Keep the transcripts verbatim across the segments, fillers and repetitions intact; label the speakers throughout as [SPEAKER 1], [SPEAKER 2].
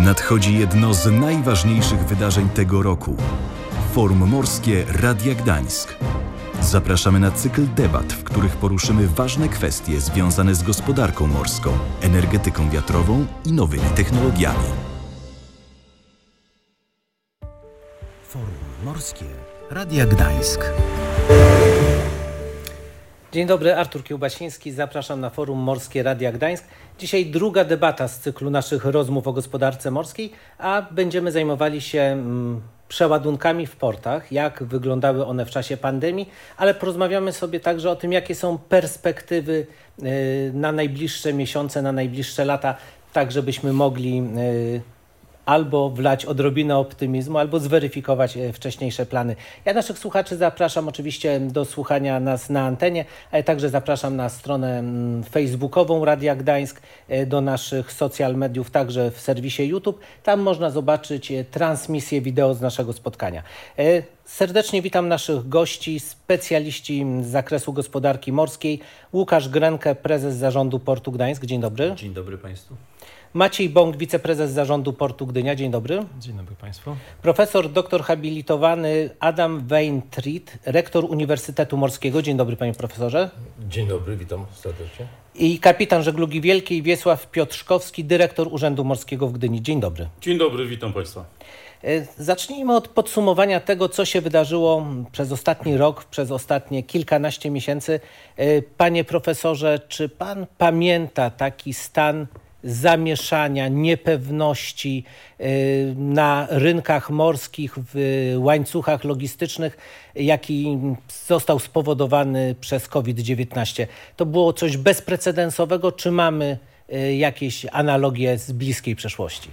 [SPEAKER 1] Nadchodzi jedno z najważniejszych wydarzeń tego roku. Forum Morskie Radia Gdańsk. Zapraszamy na cykl debat, w których poruszymy ważne kwestie związane z gospodarką morską, energetyką wiatrową i nowymi technologiami.
[SPEAKER 2] Forum Morskie Radia Gdańsk.
[SPEAKER 3] Dzień dobry, Artur Kiełbasiński, zapraszam na Forum Morskie Radia Gdańsk. Dzisiaj druga debata z cyklu naszych rozmów o gospodarce morskiej, a będziemy zajmowali się mm, przeładunkami w portach, jak wyglądały one w czasie pandemii, ale porozmawiamy sobie także o tym, jakie są perspektywy y, na najbliższe miesiące, na najbliższe lata, tak żebyśmy mogli y, albo wlać odrobinę optymizmu, albo zweryfikować wcześniejsze plany. Ja naszych słuchaczy zapraszam oczywiście do słuchania nas na antenie, ale także zapraszam na stronę facebookową Radia Gdańsk, do naszych social mediów, także w serwisie YouTube. Tam można zobaczyć transmisję wideo z naszego spotkania. Serdecznie witam naszych gości, specjaliści z zakresu gospodarki morskiej. Łukasz Grenke, prezes Zarządu Portu Gdańsk. Dzień dobry.
[SPEAKER 4] Dzień dobry Państwu.
[SPEAKER 3] Maciej Bąk, wiceprezes Zarządu Portu Gdynia. Dzień dobry.
[SPEAKER 4] Dzień dobry Państwu.
[SPEAKER 3] Profesor doktor habilitowany Adam Waintried, rektor Uniwersytetu Morskiego. Dzień dobry panie profesorze.
[SPEAKER 5] Dzień dobry, witam serdecznie.
[SPEAKER 3] I kapitan żeglugi wielkiej Wiesław Piotrzkowski, dyrektor Urzędu Morskiego w Gdyni. Dzień dobry.
[SPEAKER 6] Dzień dobry, witam Państwa.
[SPEAKER 3] Zacznijmy od podsumowania tego, co się wydarzyło przez ostatni rok, przez ostatnie kilkanaście miesięcy. Panie profesorze, czy pan pamięta taki stan zamieszania, niepewności na rynkach morskich, w łańcuchach logistycznych, jaki został spowodowany przez kowid dziewiętnaście? To było coś bezprecedensowego, czy mamy jakieś analogie z bliskiej przeszłości?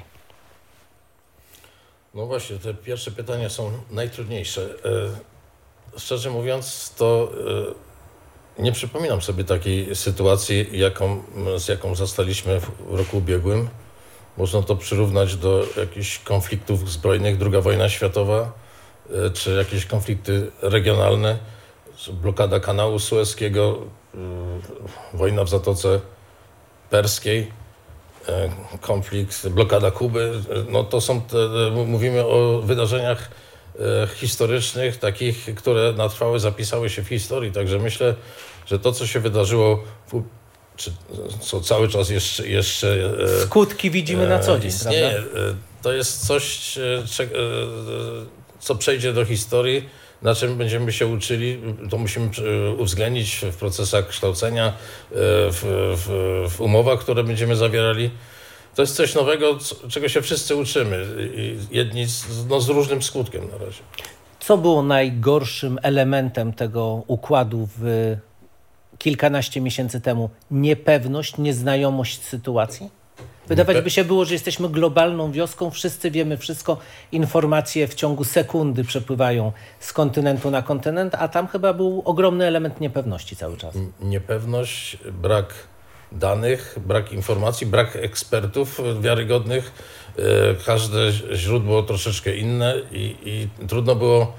[SPEAKER 5] No właśnie, te pierwsze pytania są najtrudniejsze. Szczerze mówiąc, to nie przypominam sobie takiej sytuacji, jaką, z jaką zastaliśmy w roku ubiegłym. Można to przyrównać do jakichś konfliktów zbrojnych, druga wojna światowa, czy jakieś konflikty regionalne, blokada kanału sueskiego, wojna w Zatoce Perskiej, konflikt, blokada Kuby. No to są te, mówimy o wydarzeniach historycznych, takich, które na trwałe zapisały się w historii. Także myślę, że to, co się wydarzyło, w, czy co cały czas jeszcze... jeszcze
[SPEAKER 3] skutki widzimy na co dzień,
[SPEAKER 5] istnieje,
[SPEAKER 3] prawda?
[SPEAKER 5] To jest coś, co przejdzie do historii, na czym będziemy się uczyli. To musimy uwzględnić w procesach kształcenia, w, w, w umowach, które będziemy zawierali. To jest coś nowego, czego się wszyscy uczymy. Jedni z, no, z różnym skutkiem na razie.
[SPEAKER 3] Co było najgorszym elementem tego układu w kilkanaście miesięcy temu? Niepewność, nieznajomość sytuacji? Wydawać by się było, że jesteśmy globalną wioską, wszyscy wiemy wszystko, informacje w ciągu sekundy przepływają z kontynentu na kontynent, a tam chyba był ogromny element niepewności cały czas.
[SPEAKER 5] Niepewność, brak danych, brak informacji, brak ekspertów wiarygodnych. Każde źródło troszeczkę inne i, i trudno było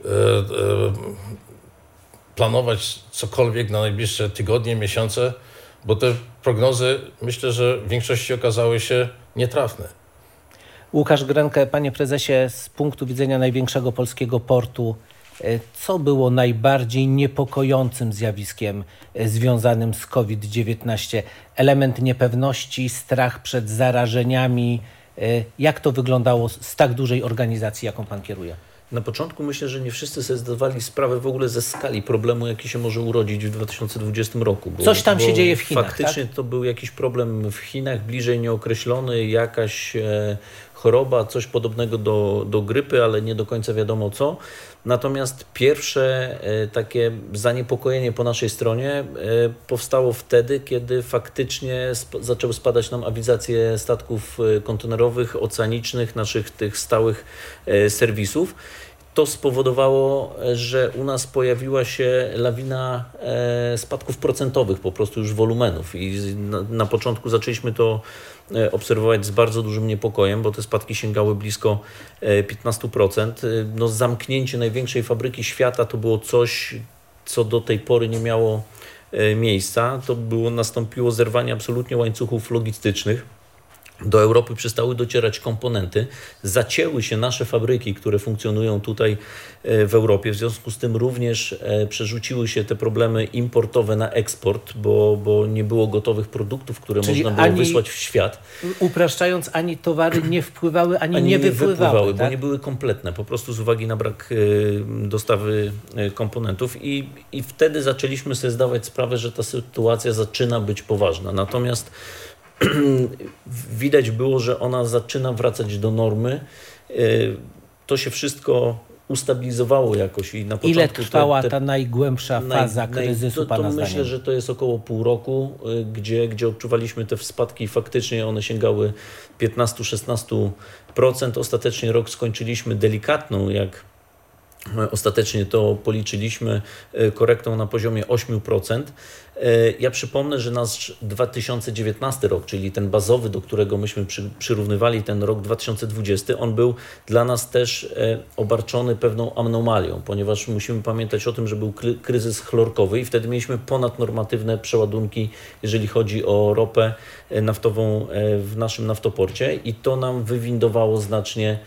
[SPEAKER 5] planować cokolwiek na najbliższe tygodnie, miesiące, bo te prognozy, myślę, że w większości okazały się nietrafne.
[SPEAKER 3] Łukasz Grenke, panie prezesie, z punktu widzenia największego polskiego portu, co było najbardziej niepokojącym zjawiskiem związanym z kowid dziewiętnaście? Element niepewności, strach przed zarażeniami. Jak to wyglądało z tak dużej organizacji, jaką pan kieruje?
[SPEAKER 4] Na początku myślę, że nie wszyscy sobie zdawali sprawę w ogóle ze skali problemu, jaki się może urodzić w dwa tysiące dwudziestym roku. Bo,
[SPEAKER 3] Coś tam
[SPEAKER 4] bo
[SPEAKER 3] się dzieje w Chinach,
[SPEAKER 4] faktycznie
[SPEAKER 3] tak?
[SPEAKER 4] To był jakiś problem w Chinach, bliżej nieokreślony, jakaś e, choroba, coś podobnego do, do grypy, ale nie do końca wiadomo co. Natomiast pierwsze e, takie zaniepokojenie po naszej stronie e, powstało wtedy, kiedy faktycznie sp- zaczęły spadać nam awizacje statków e, kontenerowych, oceanicznych, naszych tych stałych e, serwisów. To spowodowało, że u nas pojawiła się lawina e, spadków procentowych, po prostu już wolumenów. I na, na początku zaczęliśmy to e, obserwować z bardzo dużym niepokojem, bo te spadki sięgały blisko e, piętnaście procent. No, zamknięcie największej fabryki świata to było coś, co do tej pory nie miało e, miejsca. To było, nastąpiło zerwanie absolutnie łańcuchów logistycznych. do Europy przestały docierać komponenty, zacięły się nasze fabryki, które funkcjonują tutaj w Europie, w związku z tym również przerzuciły się te problemy importowe na eksport, bo, bo nie było gotowych produktów, które
[SPEAKER 3] Czyli
[SPEAKER 4] można było
[SPEAKER 3] ani,
[SPEAKER 4] wysłać w świat.
[SPEAKER 3] Upraszczając, ani towary nie wpływały, ani,
[SPEAKER 4] ani
[SPEAKER 3] nie
[SPEAKER 4] nie
[SPEAKER 3] wypływały,
[SPEAKER 4] wypływały,
[SPEAKER 3] tak?
[SPEAKER 4] bo nie były kompletne, po prostu z uwagi na brak dostawy komponentów i, i wtedy zaczęliśmy sobie zdawać sprawę, że ta sytuacja zaczyna być poważna. Natomiast widać było, że ona zaczyna wracać do normy. To się wszystko ustabilizowało jakoś i na początku...
[SPEAKER 3] Ile trwała
[SPEAKER 4] te, te,
[SPEAKER 3] ta najgłębsza faza
[SPEAKER 4] naj,
[SPEAKER 3] kryzysu,
[SPEAKER 4] to, to
[SPEAKER 3] Pana
[SPEAKER 4] myślę,
[SPEAKER 3] zdaniem?
[SPEAKER 4] że to jest około pół roku, gdzie, gdzie odczuwaliśmy te spadki. Faktycznie one sięgały piętnaście do szesnastu procent. Ostatecznie rok skończyliśmy delikatną, jak ostatecznie to policzyliśmy, korektą na poziomie osiem procent. Ja przypomnę, że nasz dwa tysiące dziewiętnasty rok, czyli ten bazowy, do którego myśmy przy, przyrównywali ten rok dwa tysiące dwudziesty, on był dla nas też obarczony pewną anomalią, ponieważ musimy pamiętać o tym, że był kry, kryzys chlorkowy i wtedy mieliśmy ponadnormatywne przeładunki, jeżeli chodzi o ropę naftową w naszym naftoporcie i to nam wywindowało znacznie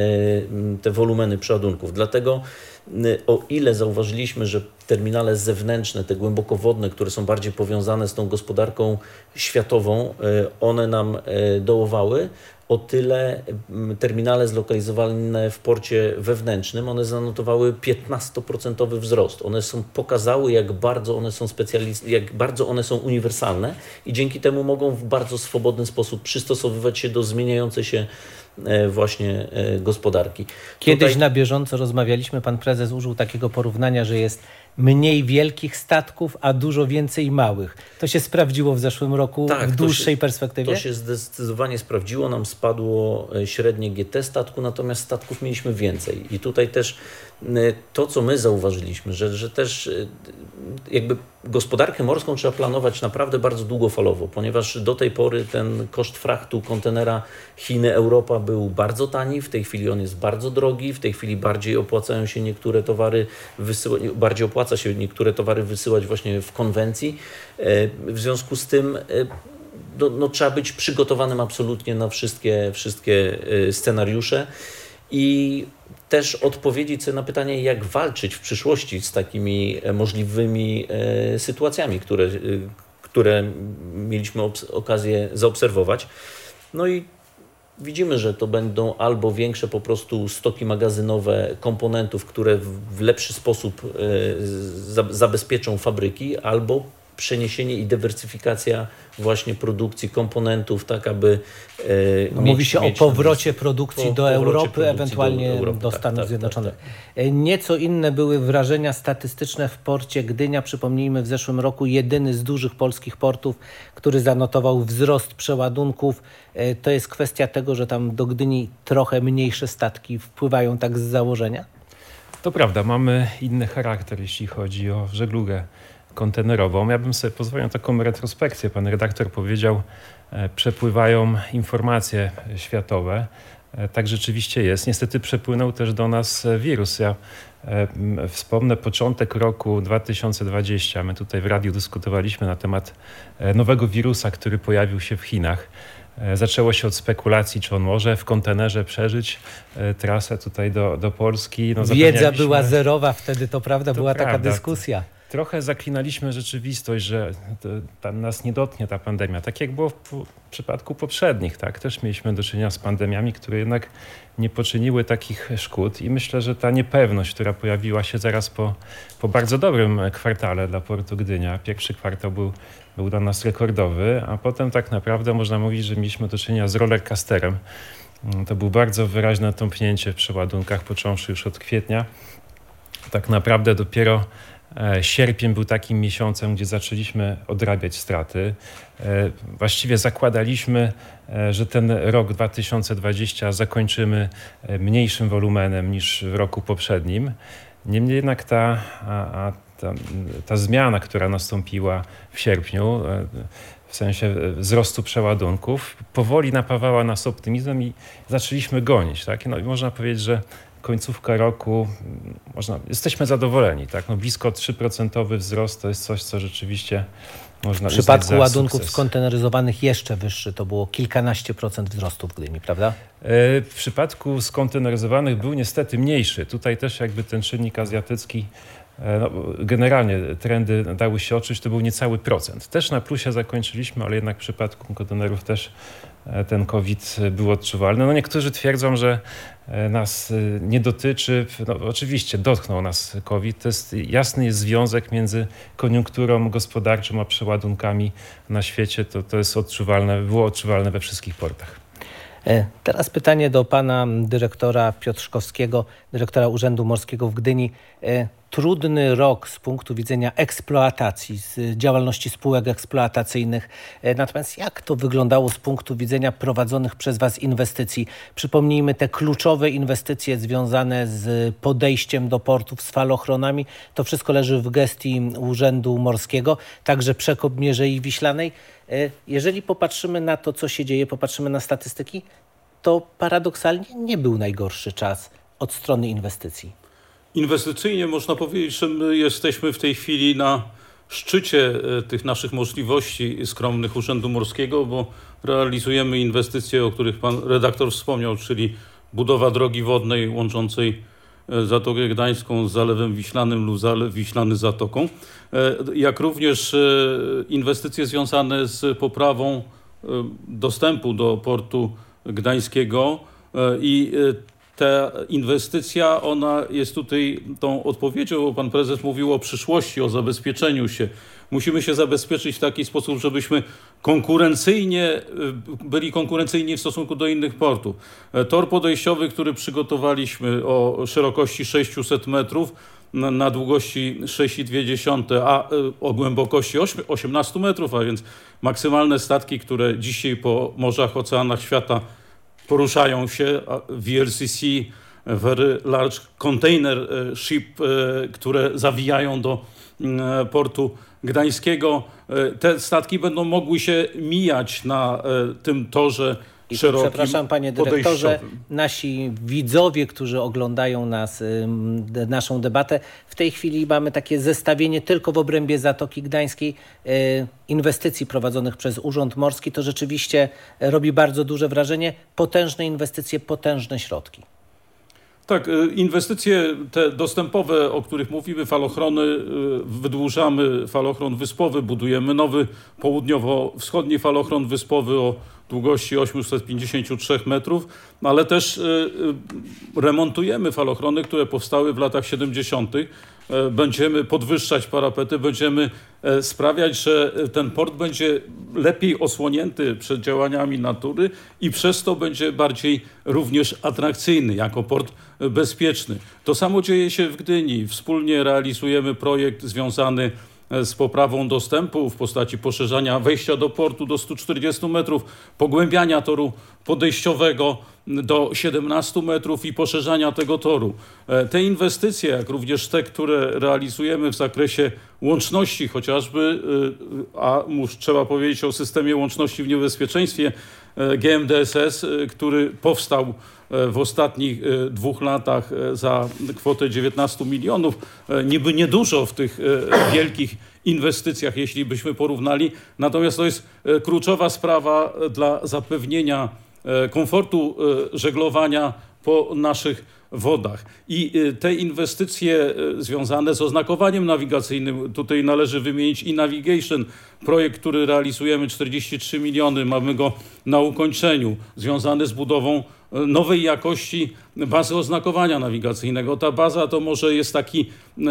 [SPEAKER 4] te wolumeny przeładunków. Dlatego o ile zauważyliśmy, że terminale zewnętrzne, te głębokowodne, które są bardziej powiązane z tą gospodarką światową, one nam dołowały, o tyle terminale zlokalizowane w porcie wewnętrznym, one zanotowały piętnastoprocentowy wzrost. One są, pokazały, jak bardzo one są specjalist, jak bardzo one są uniwersalne i dzięki temu mogą w bardzo swobodny sposób przystosowywać się do zmieniającej się właśnie gospodarki.
[SPEAKER 3] Kiedyś
[SPEAKER 4] Tutaj...
[SPEAKER 3] na bieżąco rozmawialiśmy, pan prezes użył takiego porównania, że jest mniej wielkich statków, a dużo więcej małych. To się sprawdziło w zeszłym roku
[SPEAKER 4] tak,
[SPEAKER 3] w dłuższej
[SPEAKER 4] się,
[SPEAKER 3] perspektywie?
[SPEAKER 4] To się zdecydowanie sprawdziło. Nam spadło średnie G T statku, natomiast statków mieliśmy więcej. I tutaj też to, co my zauważyliśmy, że, że też jakby gospodarkę morską trzeba planować naprawdę bardzo długofalowo, ponieważ do tej pory ten koszt frachtu kontenera Chiny-Europa był bardzo tani, w tej chwili on jest bardzo drogi, w tej chwili bardziej opłacają się niektóre towary wysyłać, bardziej opłaca się niektóre towary wysyłać właśnie w konwencji. W związku z tym no, no, trzeba być przygotowanym absolutnie na wszystkie, wszystkie scenariusze i też odpowiedzieć sobie na pytanie, jak walczyć w przyszłości z takimi możliwymi e, sytuacjami, które, e, które mieliśmy okazję zaobserwować. No i widzimy, że to będą albo większe po prostu stoki magazynowe komponentów, które w, w lepszy sposób e, za, zabezpieczą fabryki, albo przeniesienie i dywersyfikacja właśnie produkcji komponentów, tak aby e,
[SPEAKER 3] no,
[SPEAKER 4] mieć,
[SPEAKER 3] mówi się
[SPEAKER 4] mieć,
[SPEAKER 3] o powrocie produkcji
[SPEAKER 4] po,
[SPEAKER 3] do
[SPEAKER 4] powrocie
[SPEAKER 3] Europy,
[SPEAKER 4] produkcji
[SPEAKER 3] ewentualnie do,
[SPEAKER 4] Europy.
[SPEAKER 3] do
[SPEAKER 4] tak,
[SPEAKER 3] Stanów
[SPEAKER 4] tak,
[SPEAKER 3] Zjednoczonych.
[SPEAKER 4] Tak, tak.
[SPEAKER 3] Nieco inne były wrażenia statystyczne w porcie Gdynia. Przypomnijmy, w zeszłym roku jedyny z dużych polskich portów, który zanotował wzrost przeładunków. To jest kwestia tego, że tam do Gdyni trochę mniejsze statki wpływają tak z założenia?
[SPEAKER 6] To prawda, mamy inny charakter, jeśli chodzi o żeglugę kontenerową. Ja bym sobie pozwolił na taką retrospekcję. Pan redaktor powiedział, e, przepływają informacje światowe. E, tak rzeczywiście jest. Niestety przepłynął też do nas wirus. Ja e, wspomnę początek roku dwa tysiące dwudziestego. My tutaj w radiu dyskutowaliśmy na temat e, nowego wirusa, który pojawił się w Chinach. E, zaczęło się od spekulacji, czy on może w kontenerze przeżyć e, trasę tutaj do, do Polski. No,
[SPEAKER 3] Wiedza była zerowa wtedy, to prawda,
[SPEAKER 6] to
[SPEAKER 3] była
[SPEAKER 6] prawda.
[SPEAKER 3] taka dyskusja.
[SPEAKER 6] Trochę zaklinaliśmy rzeczywistość, że to, to nas nie dotknie ta pandemia. Tak jak było w, w przypadku poprzednich, tak? Też mieliśmy do czynienia z pandemiami, które jednak nie poczyniły takich szkód i myślę, że ta niepewność, która pojawiła się zaraz po, po bardzo dobrym kwartale dla portu Gdynia, pierwszy kwartał był, był dla nas rekordowy, a potem tak naprawdę można mówić, że mieliśmy do czynienia z rollercoasterem. To było bardzo wyraźne tąpnięcie w przeładunkach, począwszy już od kwietnia. Tak naprawdę dopiero sierpień był takim miesiącem, gdzie zaczęliśmy odrabiać straty. Właściwie zakładaliśmy, że ten rok dwa tysiące dwudziesty zakończymy mniejszym wolumenem niż w roku poprzednim. Niemniej jednak ta, a, ta, ta zmiana, która nastąpiła w sierpniu, w sensie wzrostu przeładunków, powoli napawała nas optymizmem i zaczęliśmy gonić. Tak? No i można powiedzieć, że końcówka roku, można, jesteśmy zadowoleni. Tak? No blisko trzy procent wzrost to jest coś, co rzeczywiście można
[SPEAKER 3] W przypadku
[SPEAKER 6] uznać za
[SPEAKER 3] ładunków
[SPEAKER 6] sukces.
[SPEAKER 3] skonteneryzowanych jeszcze wyższy, to było kilkanaście procent wzrostu w Gdyni, prawda?
[SPEAKER 6] W przypadku skonteneryzowanych był niestety mniejszy. Tutaj też jakby ten czynnik azjatycki, no, generalnie trendy dały się odczuć, to był niecały procent. Też na plusie zakończyliśmy, ale jednak w przypadku kontenerów też ten COVID był odczuwalny. No niektórzy twierdzą, że nas nie dotyczy. No, oczywiście dotknął nas COVID. To jest jasny jest związek między koniunkturą gospodarczą a przeładunkami na świecie. To, to jest odczuwalne, było odczuwalne we wszystkich portach.
[SPEAKER 3] Teraz pytanie do pana dyrektora Piotrzkowskiego, dyrektora Urzędu Morskiego w Gdyni. Trudny rok z punktu widzenia eksploatacji, z działalności spółek eksploatacyjnych. Natomiast jak to wyglądało z punktu widzenia prowadzonych przez was inwestycji? Przypomnijmy te kluczowe inwestycje związane z podejściem do portów, z falochronami. To wszystko leży w gestii Urzędu Morskiego, także przekop Mierzei Wiślanej. Jeżeli popatrzymy na to, co się dzieje, popatrzymy na statystyki, to paradoksalnie nie był najgorszy czas od strony inwestycji.
[SPEAKER 7] Inwestycyjnie można powiedzieć, że my jesteśmy w tej chwili na szczycie tych naszych możliwości skromnych Urzędu Morskiego, bo realizujemy inwestycje, o których pan redaktor wspomniał, czyli budowa drogi wodnej łączącej Zatokę Gdańską z Zalewem Wiślanym lub Zalew Wiślany z Zatoką, jak również inwestycje związane z poprawą dostępu do portu gdańskiego i ta inwestycja, ona jest tutaj tą odpowiedzią, bo pan prezes mówił o przyszłości, o zabezpieczeniu się. Musimy się zabezpieczyć w taki sposób, żebyśmy konkurencyjnie, byli konkurencyjni w stosunku do innych portów. Tor podejściowy, który przygotowaliśmy o szerokości sześćset metrów, na, na długości sześć przecinek dwa, a o głębokości osiemnaście metrów, a więc maksymalne statki, które dzisiaj po morzach, oceanach świata poruszają się, V L C C, Very Large Container Ship, które zawijają do portu gdańskiego. Te statki będą mogły się mijać na tym torze
[SPEAKER 3] I
[SPEAKER 7] szerokim.
[SPEAKER 3] Przepraszam panie dyrektorze, nasi widzowie, którzy oglądają nas, naszą debatę, w tej chwili mamy takie zestawienie tylko w obrębie Zatoki Gdańskiej inwestycji prowadzonych przez Urząd Morski. To rzeczywiście robi bardzo duże wrażenie. Potężne inwestycje, potężne środki.
[SPEAKER 7] Tak, inwestycje te dostępowe, o których mówimy, falochrony, wydłużamy falochron wyspowy, budujemy nowy południowo-wschodni falochron wyspowy o długości osiemset pięćdziesiąt trzy metrów, ale też remontujemy falochrony, które powstały w latach siedemdziesiątych. Będziemy podwyższać parapety, będziemy sprawiać, że ten port będzie lepiej osłonięty przed działaniami natury i przez to będzie bardziej również atrakcyjny jako port bezpieczny. To samo dzieje się w Gdyni. Wspólnie realizujemy projekt związany z poprawą dostępu w postaci poszerzania wejścia do portu do stu czterdziestu metrów, pogłębiania toru podejściowego do siedemnastu metrów i poszerzania tego toru. Te inwestycje, jak również te, które realizujemy w zakresie łączności chociażby, a już trzeba powiedzieć o systemie łączności w niebezpieczeństwie G M D S S, który powstał w ostatnich dwóch latach za kwotę dziewiętnastu milionów. Niby niedużo w tych wielkich inwestycjach, jeśli byśmy porównali. Natomiast to jest kluczowa sprawa dla zapewnienia komfortu żeglowania po naszych wodach. I te inwestycje związane z oznakowaniem nawigacyjnym, tutaj należy wymienić i Navigation, projekt, który realizujemy, czterdzieści trzy miliony, mamy go na ukończeniu, związany z budową nowej jakości bazy oznakowania nawigacyjnego. Ta baza to może jest taki e,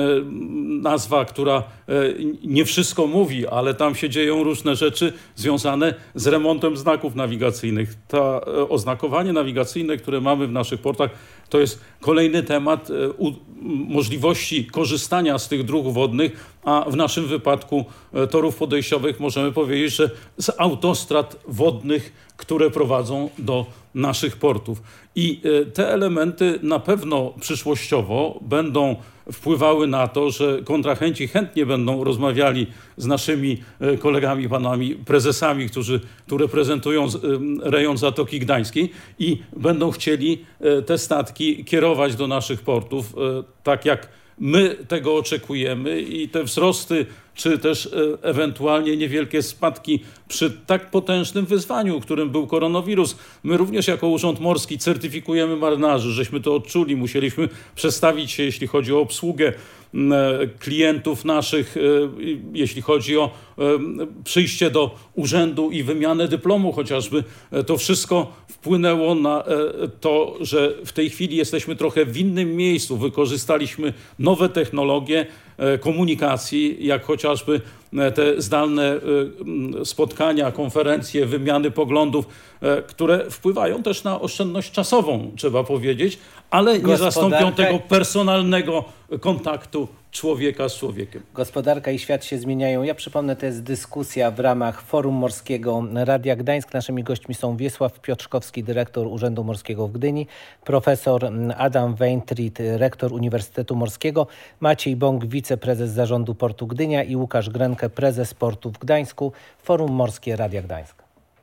[SPEAKER 7] nazwa, która e, nie wszystko mówi, ale tam się dzieją różne rzeczy związane z remontem znaków nawigacyjnych. To e, oznakowanie nawigacyjne, które mamy w naszych portach, to jest kolejny temat e, u, możliwości korzystania z tych dróg wodnych, a w naszym wypadku e, torów podejściowych możemy powiedzieć, że z autostrad wodnych, które prowadzą do naszych portów. I te elementy na pewno przyszłościowo będą wpływały na to, że kontrahenci chętnie będą rozmawiali z naszymi kolegami, panami prezesami, którzy tu reprezentują rejon Zatoki Gdańskiej i będą chcieli te statki kierować do naszych portów, tak jak My tego oczekujemy i te wzrosty, czy też ewentualnie niewielkie spadki przy tak potężnym wyzwaniu, którym był koronawirus. My również jako Urząd Morski certyfikujemy marynarzy, żeśmy to odczuli, musieliśmy przestawić się, jeśli chodzi o obsługę klientów naszych, jeśli chodzi o przyjście do urzędu i wymianę dyplomu chociażby. To wszystko wpłynęło na to, że w tej chwili jesteśmy trochę w innym miejscu. Wykorzystaliśmy nowe technologie komunikacji, jak chociażby te zdalne spotkania, konferencje, wymiany poglądów, które wpływają też na oszczędność czasową, trzeba powiedzieć, ale nie zastąpią tego personalnego kontaktu człowieka z człowiekiem.
[SPEAKER 3] Gospodarka i świat się zmieniają. Ja przypomnę, to jest dyskusja w ramach Forum Morskiego Radia Gdańsk. Naszymi gośćmi są Wiesław Piotrzkowski, dyrektor Urzędu Morskiego w Gdyni, profesor Adam Weintried, rektor Uniwersytetu Morskiego, Maciej Bąk, wiceprezes Zarządu Portu Gdynia i Łukasz Grenke, prezes Portu w Gdańsku. Forum Morskie Radia Gdańsk.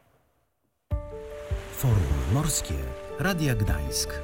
[SPEAKER 2] Forum Morskie Radia Gdańsk.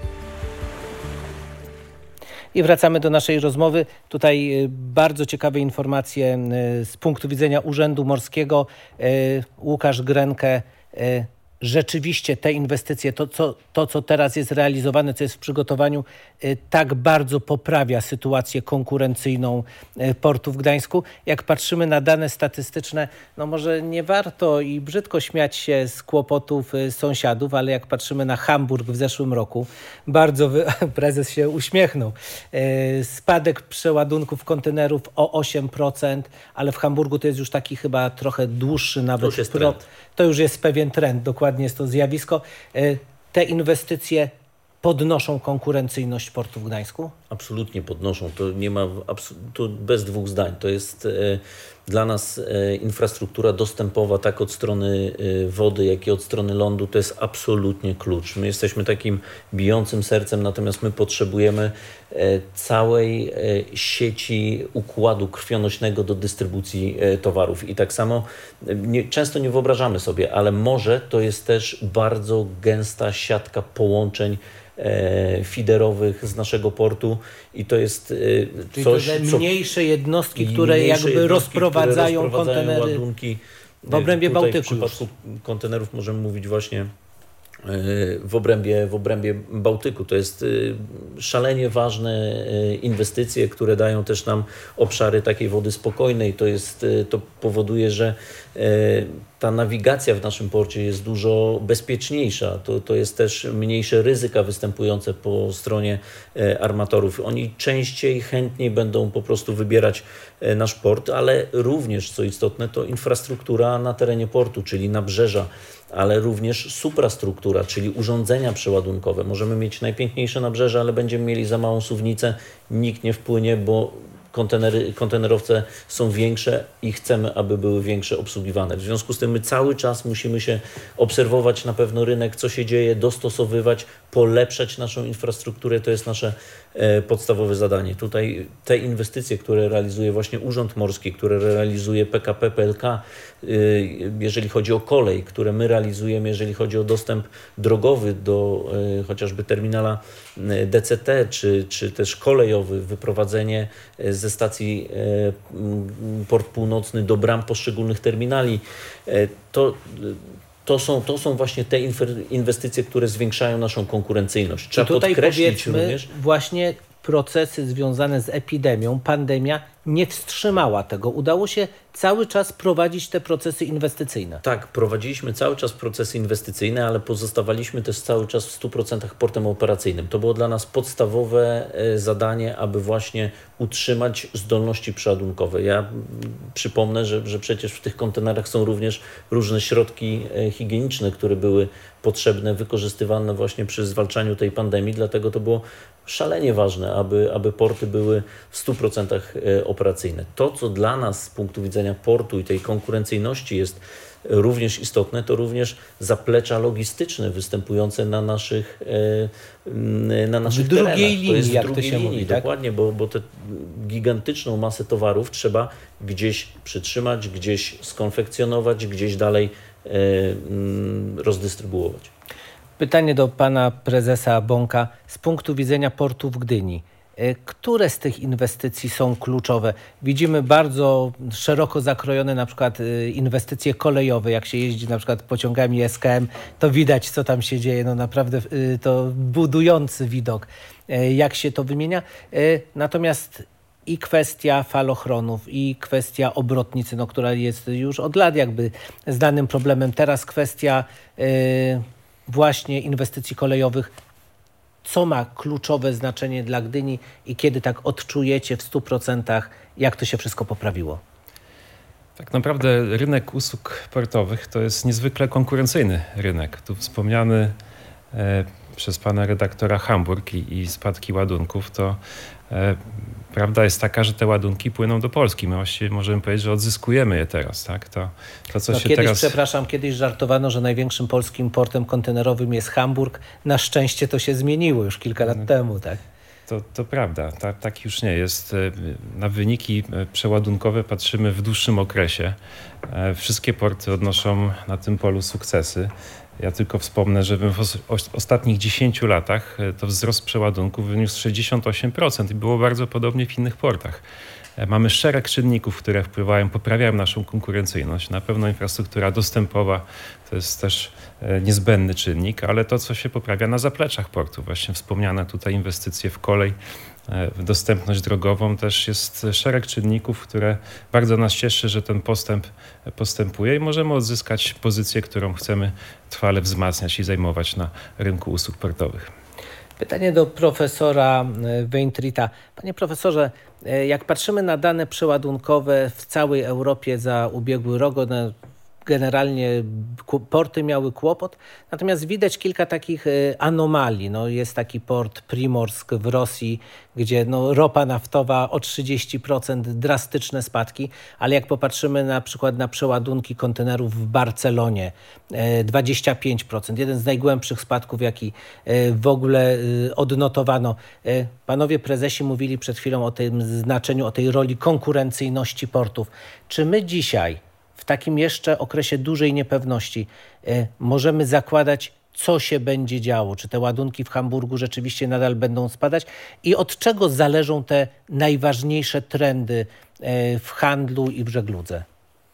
[SPEAKER 3] I wracamy do naszej rozmowy. Tutaj bardzo ciekawe informacje z punktu widzenia Urzędu Morskiego. Łukasz Grenke, rzeczywiście te inwestycje, to co, to co teraz jest realizowane, co jest w przygotowaniu, tak bardzo poprawia sytuację konkurencyjną portu w Gdańsku. Jak patrzymy na dane statystyczne, no może nie warto i brzydko śmiać się z kłopotów sąsiadów, ale jak patrzymy na Hamburg w zeszłym roku, bardzo wy... prezes się uśmiechnął. Spadek przeładunków kontenerów o osiem procent, ale w Hamburgu to jest już taki chyba trochę dłuższy nawet. To już jest trend. To już jest pewien trend, dokładnie jest to zjawisko. Te inwestycje podnoszą konkurencyjność portu w Gdańsku?
[SPEAKER 4] Absolutnie podnoszą. To nie ma, to bez dwóch zdań. To jest e, dla nas e, infrastruktura dostępowa tak od strony e, wody, jak i od strony lądu. To jest absolutnie klucz. My jesteśmy takim bijącym sercem, natomiast my potrzebujemy e, całej e, sieci układu krwionośnego do dystrybucji e, towarów. I tak samo e, nie, często nie wyobrażamy sobie, ale morze to jest też bardzo gęsta siatka połączeń fiderowych z naszego portu i to jest
[SPEAKER 3] Czyli
[SPEAKER 4] coś,
[SPEAKER 3] to
[SPEAKER 4] co...
[SPEAKER 3] mniejsze jednostki, które
[SPEAKER 4] mniejsze
[SPEAKER 3] jakby
[SPEAKER 4] jednostki,
[SPEAKER 3] rozprowadzają,
[SPEAKER 4] które rozprowadzają
[SPEAKER 3] kontenery
[SPEAKER 4] ładunki.
[SPEAKER 3] w obrębie
[SPEAKER 4] Tutaj
[SPEAKER 3] Bałtyku.
[SPEAKER 4] W przypadku już. kontenerów możemy mówić właśnie w obrębie, w obrębie Bałtyku. To jest szalenie ważne inwestycje, które dają też nam obszary takiej wody spokojnej. To jest, to powoduje, że ta nawigacja w naszym porcie jest dużo bezpieczniejsza. To, to jest też mniejsze ryzyka występujące po stronie armatorów. Oni częściej, chętniej będą po prostu wybierać nasz port, ale również, co istotne, to infrastruktura na terenie portu, czyli nabrzeża, ale również suprastruktura, czyli urządzenia przeładunkowe. Możemy mieć najpiękniejsze nabrzeże, ale będziemy mieli za małą suwnicę, nikt nie wpłynie, bo kontenery, kontenerowce są większe i chcemy, aby były większe, obsługiwane. W związku z tym my cały czas musimy się obserwować na pewno rynek, co się dzieje, dostosowywać, polepszać naszą infrastrukturę. To jest nasze e, podstawowe zadanie. Tutaj te inwestycje, które realizuje właśnie Urząd Morski, które realizuje P K P P L K, e, jeżeli chodzi o kolej, które my realizujemy, jeżeli chodzi o dostęp drogowy do e, chociażby terminala D C T, czy, czy też kolejowy, wyprowadzenie ze stacji e, Port Północny do bram poszczególnych terminali, e, to To są, to są właśnie te inwestycje, które zwiększają naszą konkurencyjność. Trzeba
[SPEAKER 3] I tutaj
[SPEAKER 4] podkreślić
[SPEAKER 3] powiedzmy
[SPEAKER 4] również
[SPEAKER 3] właśnie procesy związane z epidemią, pandemia nie wstrzymała tego. Udało się cały czas prowadzić te procesy inwestycyjne.
[SPEAKER 4] Tak, prowadziliśmy cały czas procesy inwestycyjne, ale pozostawaliśmy też cały czas w stu procentach portem operacyjnym. To było dla nas podstawowe zadanie, aby właśnie utrzymać zdolności przeładunkowe. Ja przypomnę, że, że przecież w tych kontenerach są również różne środki higieniczne, które były potrzebne, wykorzystywane właśnie przy zwalczaniu tej pandemii, dlatego to było szalenie ważne, aby, aby porty były w stu procentach operacyjne. To, co dla nas z punktu widzenia portu i tej konkurencyjności jest również istotne, to również zaplecza logistyczne występujące na naszych, na naszych
[SPEAKER 3] w drugiej
[SPEAKER 4] terenach.
[SPEAKER 3] linii,
[SPEAKER 4] to jest w
[SPEAKER 3] jak
[SPEAKER 4] drugiej
[SPEAKER 3] to się
[SPEAKER 4] linii,
[SPEAKER 3] mówi, tak?
[SPEAKER 4] Dokładnie, bo, bo tę gigantyczną masę towarów trzeba gdzieś przytrzymać, gdzieś skonfekcjonować, gdzieś dalej rozdystrybuować.
[SPEAKER 3] Pytanie do pana prezesa Bąka. Z punktu widzenia portu w Gdyni, Które z tych inwestycji są kluczowe? Widzimy bardzo szeroko zakrojone na przykład inwestycje kolejowe. Jak się jeździ na przykład pociągami S K M, to widać, co tam się dzieje. No naprawdę to budujący widok, jak się to wymienia. Natomiast i kwestia falochronów, i kwestia obrotnicy, no, która jest już od lat jakby znanym problemem. Teraz kwestia y, właśnie inwestycji kolejowych. Co ma kluczowe znaczenie dla Gdyni i kiedy tak odczujecie w stu procentach, jak to się wszystko poprawiło?
[SPEAKER 6] Tak naprawdę rynek usług portowych to jest niezwykle konkurencyjny rynek. Tu wspomniany e, przez pana redaktora Hamburg i, i spadki ładunków, to e, prawda jest taka, że te ładunki płyną do Polski. My właściwie możemy powiedzieć, że odzyskujemy je teraz. Tak? To, to, co
[SPEAKER 3] no
[SPEAKER 6] się
[SPEAKER 3] kiedyś,
[SPEAKER 6] teraz...
[SPEAKER 3] przepraszam, kiedyś żartowano, że największym polskim portem kontenerowym jest Hamburg. Na szczęście to się zmieniło już kilka lat no, temu. Tak?
[SPEAKER 6] To, to prawda, tak, tak już nie jest. Na wyniki przeładunkowe patrzymy w dłuższym okresie. Wszystkie porty odnoszą na tym polu sukcesy. Ja tylko wspomnę, że w ostatnich dziesięciu latach to wzrost przeładunków wyniósł sześćdziesiąt osiem procent i było bardzo podobnie w innych portach. Mamy szereg czynników, które wpływają, poprawiają naszą konkurencyjność. Na pewno infrastruktura dostępowa to jest też niezbędny czynnik, ale to, co się poprawia na zapleczach portu, właśnie wspomniane tutaj inwestycje w kolej, w dostępność drogową, też jest szereg czynników, które bardzo nas cieszy, że ten postęp postępuje i możemy odzyskać pozycję, którą chcemy trwale wzmacniać i zajmować na rynku usług portowych.
[SPEAKER 3] Pytanie do profesora Weintrita. Panie profesorze, jak patrzymy na dane przeładunkowe w całej Europie za ubiegły rok, one generalnie porty miały kłopot, natomiast widać kilka takich anomalii. No, jest taki port Primorsk w Rosji, gdzie no, ropa naftowa o trzydzieści procent, drastyczne spadki, ale jak popatrzymy na przykład na przeładunki kontenerów w Barcelonie, dwadzieścia pięć procent, jeden z najgłębszych spadków, jaki w ogóle odnotowano. Panowie prezesi mówili przed chwilą o tym znaczeniu, o tej roli konkurencyjności portów. Czy my dzisiaj w takim jeszcze okresie dużej niepewności y, możemy zakładać, co się będzie działo? Czy te ładunki w Hamburgu rzeczywiście nadal będą spadać? I od czego zależą te najważniejsze trendy y, w handlu i w żegludze?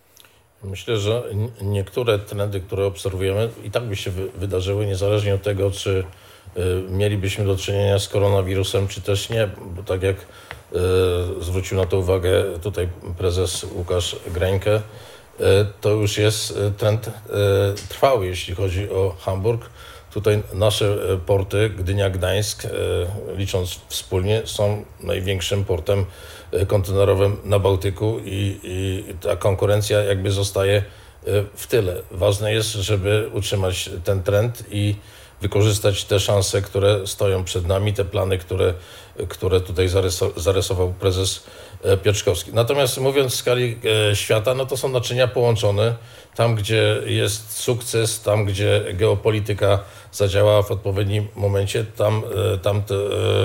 [SPEAKER 5] Myślę, że niektóre trendy, które obserwujemy, i tak by się wy- wydarzyły, niezależnie od tego, czy y, mielibyśmy do czynienia z koronawirusem, czy też nie. Bo tak jak y, zwrócił na to uwagę tutaj prezes Łukasz Grańkę, to już jest trend trwały, jeśli chodzi o Hamburg. Tutaj nasze porty, Gdynia, Gdańsk, licząc wspólnie, są największym portem kontenerowym na Bałtyku i, i ta konkurencja jakby zostaje w tyle. Ważne jest, żeby utrzymać ten trend i wykorzystać te szanse, które stoją przed nami, te plany, które, które tutaj zarysował, zarysował prezes Piotrzkowski. Natomiast mówiąc w skali świata, no to są naczynia połączone. Tam, gdzie jest sukces, tam, gdzie geopolityka zadziałała w odpowiednim momencie, tam, tam te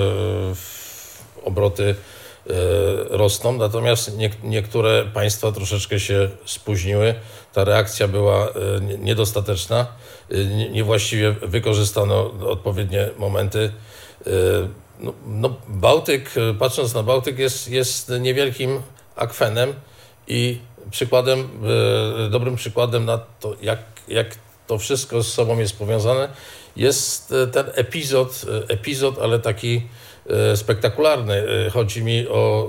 [SPEAKER 5] obroty rosną. Natomiast nie, niektóre państwa troszeczkę się spóźniły. Ta reakcja była niedostateczna. Niewłaściwie wykorzystano odpowiednie momenty. No, no Bałtyk, patrząc na Bałtyk, jest, jest niewielkim akwenem i przykładem, dobrym przykładem na to, jak, jak to wszystko z sobą jest powiązane, jest ten epizod, epizod, ale taki spektakularny. Chodzi mi o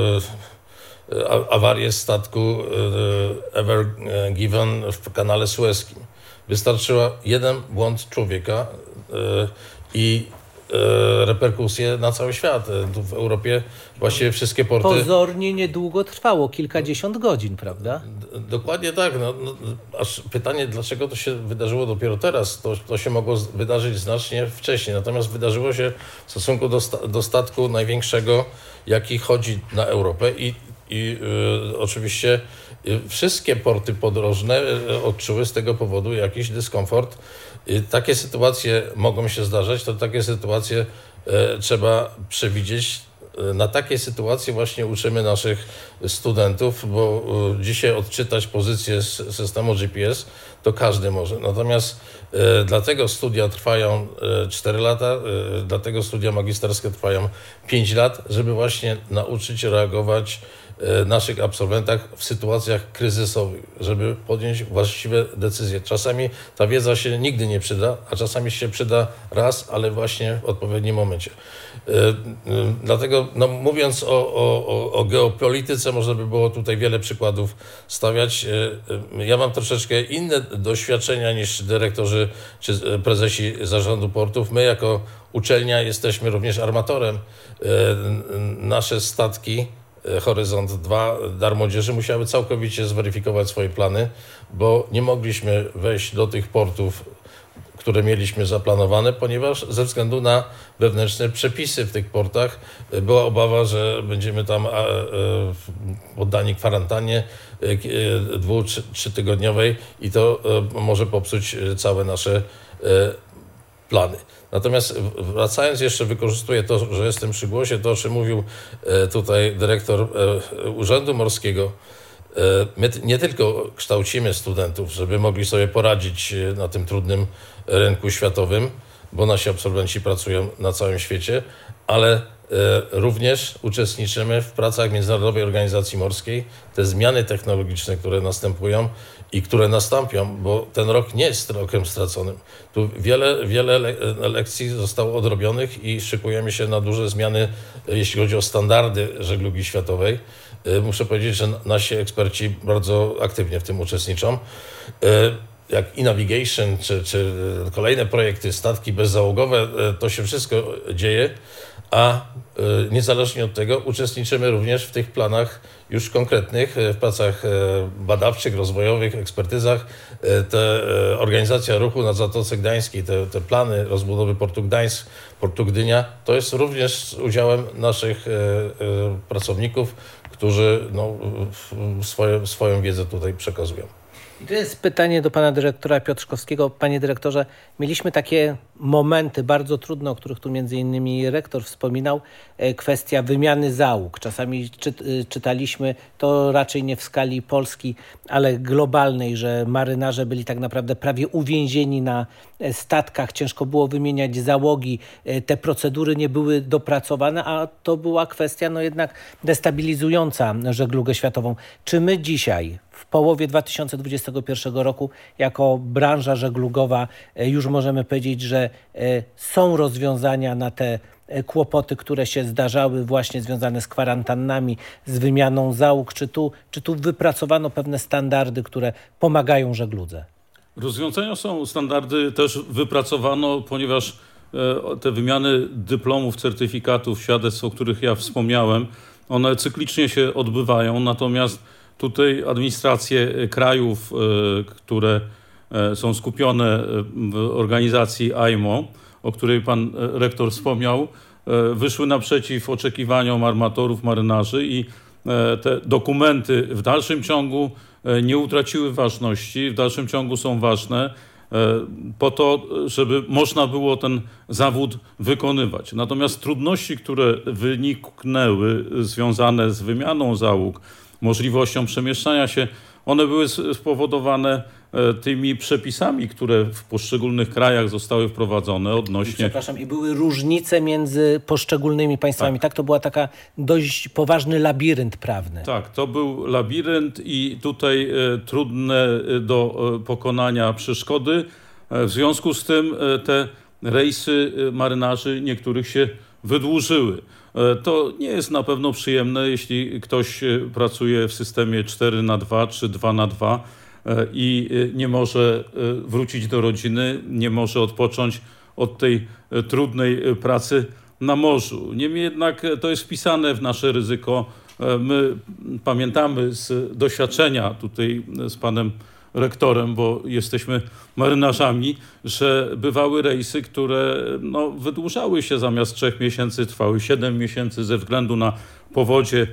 [SPEAKER 5] awarię statku Ever Given w kanale Suezkim. Wystarczyła jeden błąd człowieka i reperkusje na cały świat. Tu w Europie właściwie wszystkie porty...
[SPEAKER 3] Pozornie niedługo trwało, kilkadziesiąt godzin, prawda?
[SPEAKER 5] D- dokładnie tak. No, no, aż pytanie, dlaczego to się wydarzyło dopiero teraz? To, to się mogło wydarzyć znacznie wcześniej. Natomiast wydarzyło się w stosunku do, sta- do statku największego, jaki chodzi na Europę i, i y, oczywiście y, wszystkie porty podróżne y, odczuły z tego powodu jakiś dyskomfort. Takie sytuacje mogą się zdarzać, to takie sytuacje e, trzeba przewidzieć. Na takie sytuacje właśnie uczymy naszych studentów, bo e, dzisiaj odczytać pozycję z systemu G P S to każdy może. Natomiast Dlatego studia trwają cztery lata, dlatego studia magisterskie trwają pięć lat, żeby właśnie nauczyć reagować naszych absolwentach w sytuacjach kryzysowych, żeby podjąć właściwe decyzje. Czasami ta wiedza się nigdy nie przyda, a czasami się przyda raz, ale właśnie w odpowiednim momencie. Dlatego no, mówiąc o, o, o geopolityce, można by było tutaj wiele przykładów stawiać. Ja mam troszeczkę inne doświadczenia niż dyrektorzy czy prezesi zarządu portów. My jako uczelnia jesteśmy również armatorem. Nasze statki Horyzont dwa Dar Młodzieży musiały całkowicie zweryfikować swoje plany, bo nie mogliśmy wejść do tych portów, które mieliśmy zaplanowane, ponieważ ze względu na wewnętrzne przepisy w tych portach była obawa, że będziemy tam poddani kwarantannie dwu, trzy, trzytygodniowej i to może popsuć całe nasze plany. Natomiast wracając jeszcze, wykorzystuję to, że jestem przy głosie, to o czym mówił tutaj dyrektor Urzędu Morskiego. My nie tylko kształcimy studentów, żeby mogli sobie poradzić na tym trudnym rynku światowym, bo nasi absolwenci pracują na całym świecie, ale również uczestniczymy w pracach Międzynarodowej Organizacji Morskiej. Te zmiany technologiczne, które następują i które nastąpią, bo ten rok nie jest rokiem straconym. Tu wiele, wiele le- lekcji zostało odrobionych i szykujemy się na duże zmiany, jeśli chodzi o standardy żeglugi światowej. Muszę powiedzieć, że nasi eksperci bardzo aktywnie w tym uczestniczą. Jak e-navigation, czy, czy kolejne projekty, statki bezzałogowe, to się wszystko dzieje, a niezależnie od tego uczestniczymy również w tych planach już konkretnych, w pracach badawczych, rozwojowych, ekspertyzach. Te organizacja ruchu na Zatoce Gdańskiej, te, te plany rozbudowy portu Gdańsk, portu Gdynia, to jest również z udziałem naszych pracowników, którzy no, swoje, swoją wiedzę tutaj przekazują.
[SPEAKER 3] I to jest pytanie do pana dyrektora Piotrzkowskiego. Panie dyrektorze, mieliśmy takie momenty bardzo trudne, o których tu między innymi rektor wspominał, kwestia wymiany załóg. Czasami czy, czytaliśmy to raczej nie w skali Polski, ale globalnej, że marynarze byli tak naprawdę prawie uwięzieni na statkach, ciężko było wymieniać załogi, te procedury nie były dopracowane, a to była kwestia no jednak destabilizująca żeglugę światową. Czy my dzisiaj w połowie dwa tysiące dwudziestego pierwszego roku jako branża żeglugowa już możemy powiedzieć, że są rozwiązania na te kłopoty, które się zdarzały właśnie związane z kwarantannami, z wymianą załóg? Czy tu, czy tu wypracowano pewne standardy, które pomagają żegludze?
[SPEAKER 7] Rozwiązania są, standardy też wypracowano, ponieważ te wymiany dyplomów, certyfikatów, świadectw, o których ja wspomniałem, one cyklicznie się odbywają, natomiast tutaj administracje krajów, które są skupione w organizacji A I M O, o której pan rektor wspomniał, wyszły naprzeciw oczekiwaniom armatorów, marynarzy i te dokumenty w dalszym ciągu nie utraciły ważności, w dalszym ciągu są ważne po to, żeby można było ten zawód wykonywać. Natomiast trudności, które wyniknęły związane z wymianą załóg, możliwością przemieszczania się, one były spowodowane tymi przepisami, które w poszczególnych krajach zostały wprowadzone odnośnie...
[SPEAKER 3] Przepraszam, i były różnice między poszczególnymi państwami. Tak, tak to była taka dość poważny labirynt prawny.
[SPEAKER 7] Tak, to był labirynt i tutaj e, trudne do e, pokonania przeszkody. E, w związku z tym e, te rejsy marynarzy niektórych się wydłużyły. E, to nie jest na pewno przyjemne, jeśli ktoś pracuje w systemie cztery na dwa czy dwa na dwa. I nie może wrócić do rodziny, nie może odpocząć od tej trudnej pracy na morzu. Niemniej jednak to jest wpisane w nasze ryzyko. My pamiętamy z doświadczenia tutaj z panem rektorem, bo jesteśmy marynarzami, że bywały rejsy, które no, wydłużały się zamiast trzech miesięcy, trwały siedem miesięcy ze względu na powodzie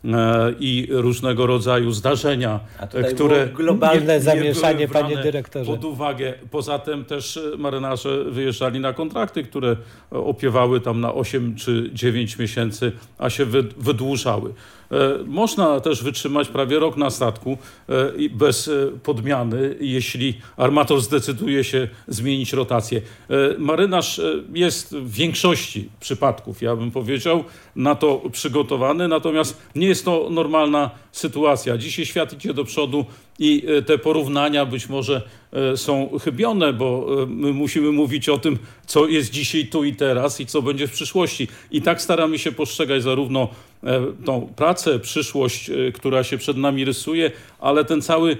[SPEAKER 7] i różnego rodzaju zdarzenia, które
[SPEAKER 3] globalne
[SPEAKER 7] nie,
[SPEAKER 3] zamieszanie,
[SPEAKER 7] nie były
[SPEAKER 3] panie dyrektorze.
[SPEAKER 7] Pod uwagę. Poza tym też marynarze wyjeżdżali na kontrakty, które opiewały tam na osiem czy dziewięć miesięcy, a się wydłużały. Można też wytrzymać prawie rok na statku i bez podmiany, jeśli armator zdecyduje się zmienić rotację. Marynarz jest w większości przypadków, ja bym powiedział, na to przygotowany, natomiast nie jest to normalna sytuacja. Dzisiaj świat idzie do przodu i te porównania być może są chybione, bo my musimy mówić o tym, co jest dzisiaj, tu i teraz i co będzie w przyszłości. I tak staramy się postrzegać zarówno tą pracę, przyszłość, która się przed nami rysuje, ale ten cały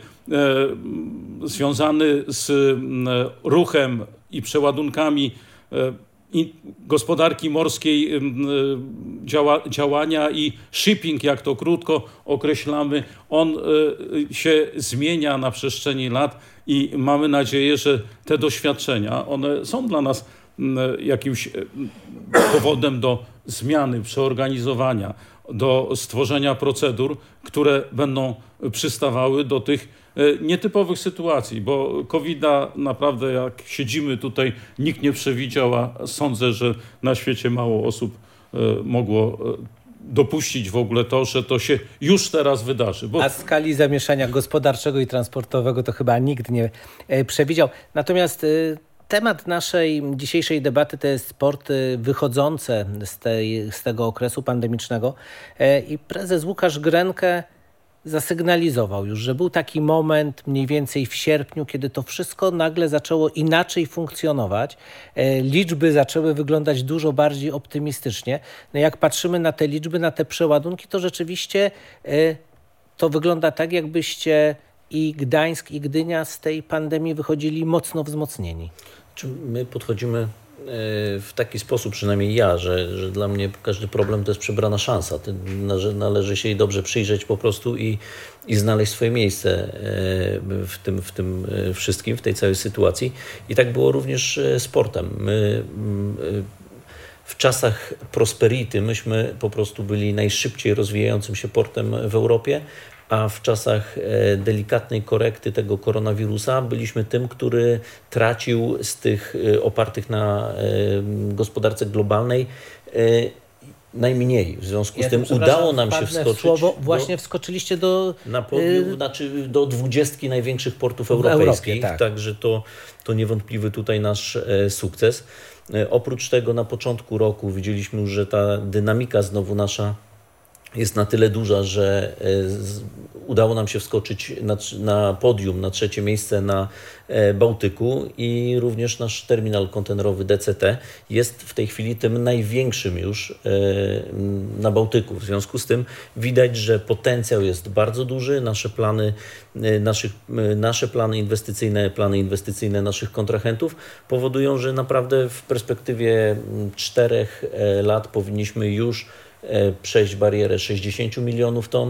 [SPEAKER 7] związany z ruchem i przeładunkami i gospodarki morskiej działa, działania i shipping, jak to krótko określamy, on się zmienia na przestrzeni lat i mamy nadzieję, że te doświadczenia, one są dla nas jakimś powodem do zmiany, przeorganizowania, do stworzenia procedur, które będą przystawały do tych nietypowych sytuacji, bo kowida naprawdę, jak siedzimy tutaj, nikt nie przewidział, a sądzę, że na świecie mało osób mogło dopuścić w ogóle to, że to się już teraz wydarzy. Bo...
[SPEAKER 3] A skali zamieszania gospodarczego i transportowego to chyba nikt nie przewidział. Natomiast temat naszej dzisiejszej debaty to jest sporty wychodzące z, tej, z tego okresu pandemicznego i prezes Łukasz Grenke zasygnalizował już, że był taki moment mniej więcej w sierpniu, kiedy to wszystko nagle zaczęło inaczej funkcjonować. Liczby zaczęły wyglądać dużo bardziej optymistycznie. No jak patrzymy na te liczby, na te przeładunki, to rzeczywiście to wygląda tak, jakbyście i Gdańsk, i Gdynia z tej pandemii wychodzili mocno wzmocnieni.
[SPEAKER 4] My podchodzimy w taki sposób, przynajmniej ja, że, że dla mnie każdy problem to jest przebrana szansa. Należy się jej dobrze przyjrzeć po prostu i, i znaleźć swoje miejsce w tym, w tym wszystkim, w tej całej sytuacji. I tak było również sportem. My w czasach prosperity myśmy po prostu byli najszybciej rozwijającym się portem w Europie, a w czasach delikatnej korekty tego koronawirusa byliśmy tym, który tracił z tych opartych na gospodarce globalnej najmniej. W związku
[SPEAKER 3] ja
[SPEAKER 4] z tym udało nam się wskoczyć.
[SPEAKER 3] Słowo, właśnie do, wskoczyliście do...
[SPEAKER 4] Na podium, y... znaczy do dwudziestki największych portów europejskich. Europie, tak. Także to, to niewątpliwy tutaj nasz e, sukces. E, oprócz tego na początku roku widzieliśmy już, że ta dynamika znowu nasza jest na tyle duża, że z, udało nam się wskoczyć na, na podium, na trzecie miejsce na e, Bałtyku i również nasz terminal kontenerowy D C T jest w tej chwili tym największym już e, na Bałtyku. W związku z tym widać, że potencjał jest bardzo duży. Nasze plany, e, naszych, e, nasze plany inwestycyjne, plany inwestycyjne naszych kontrahentów powodują, że naprawdę w perspektywie czterech e, lat powinniśmy już przejść barierę sześćdziesiąt milionów ton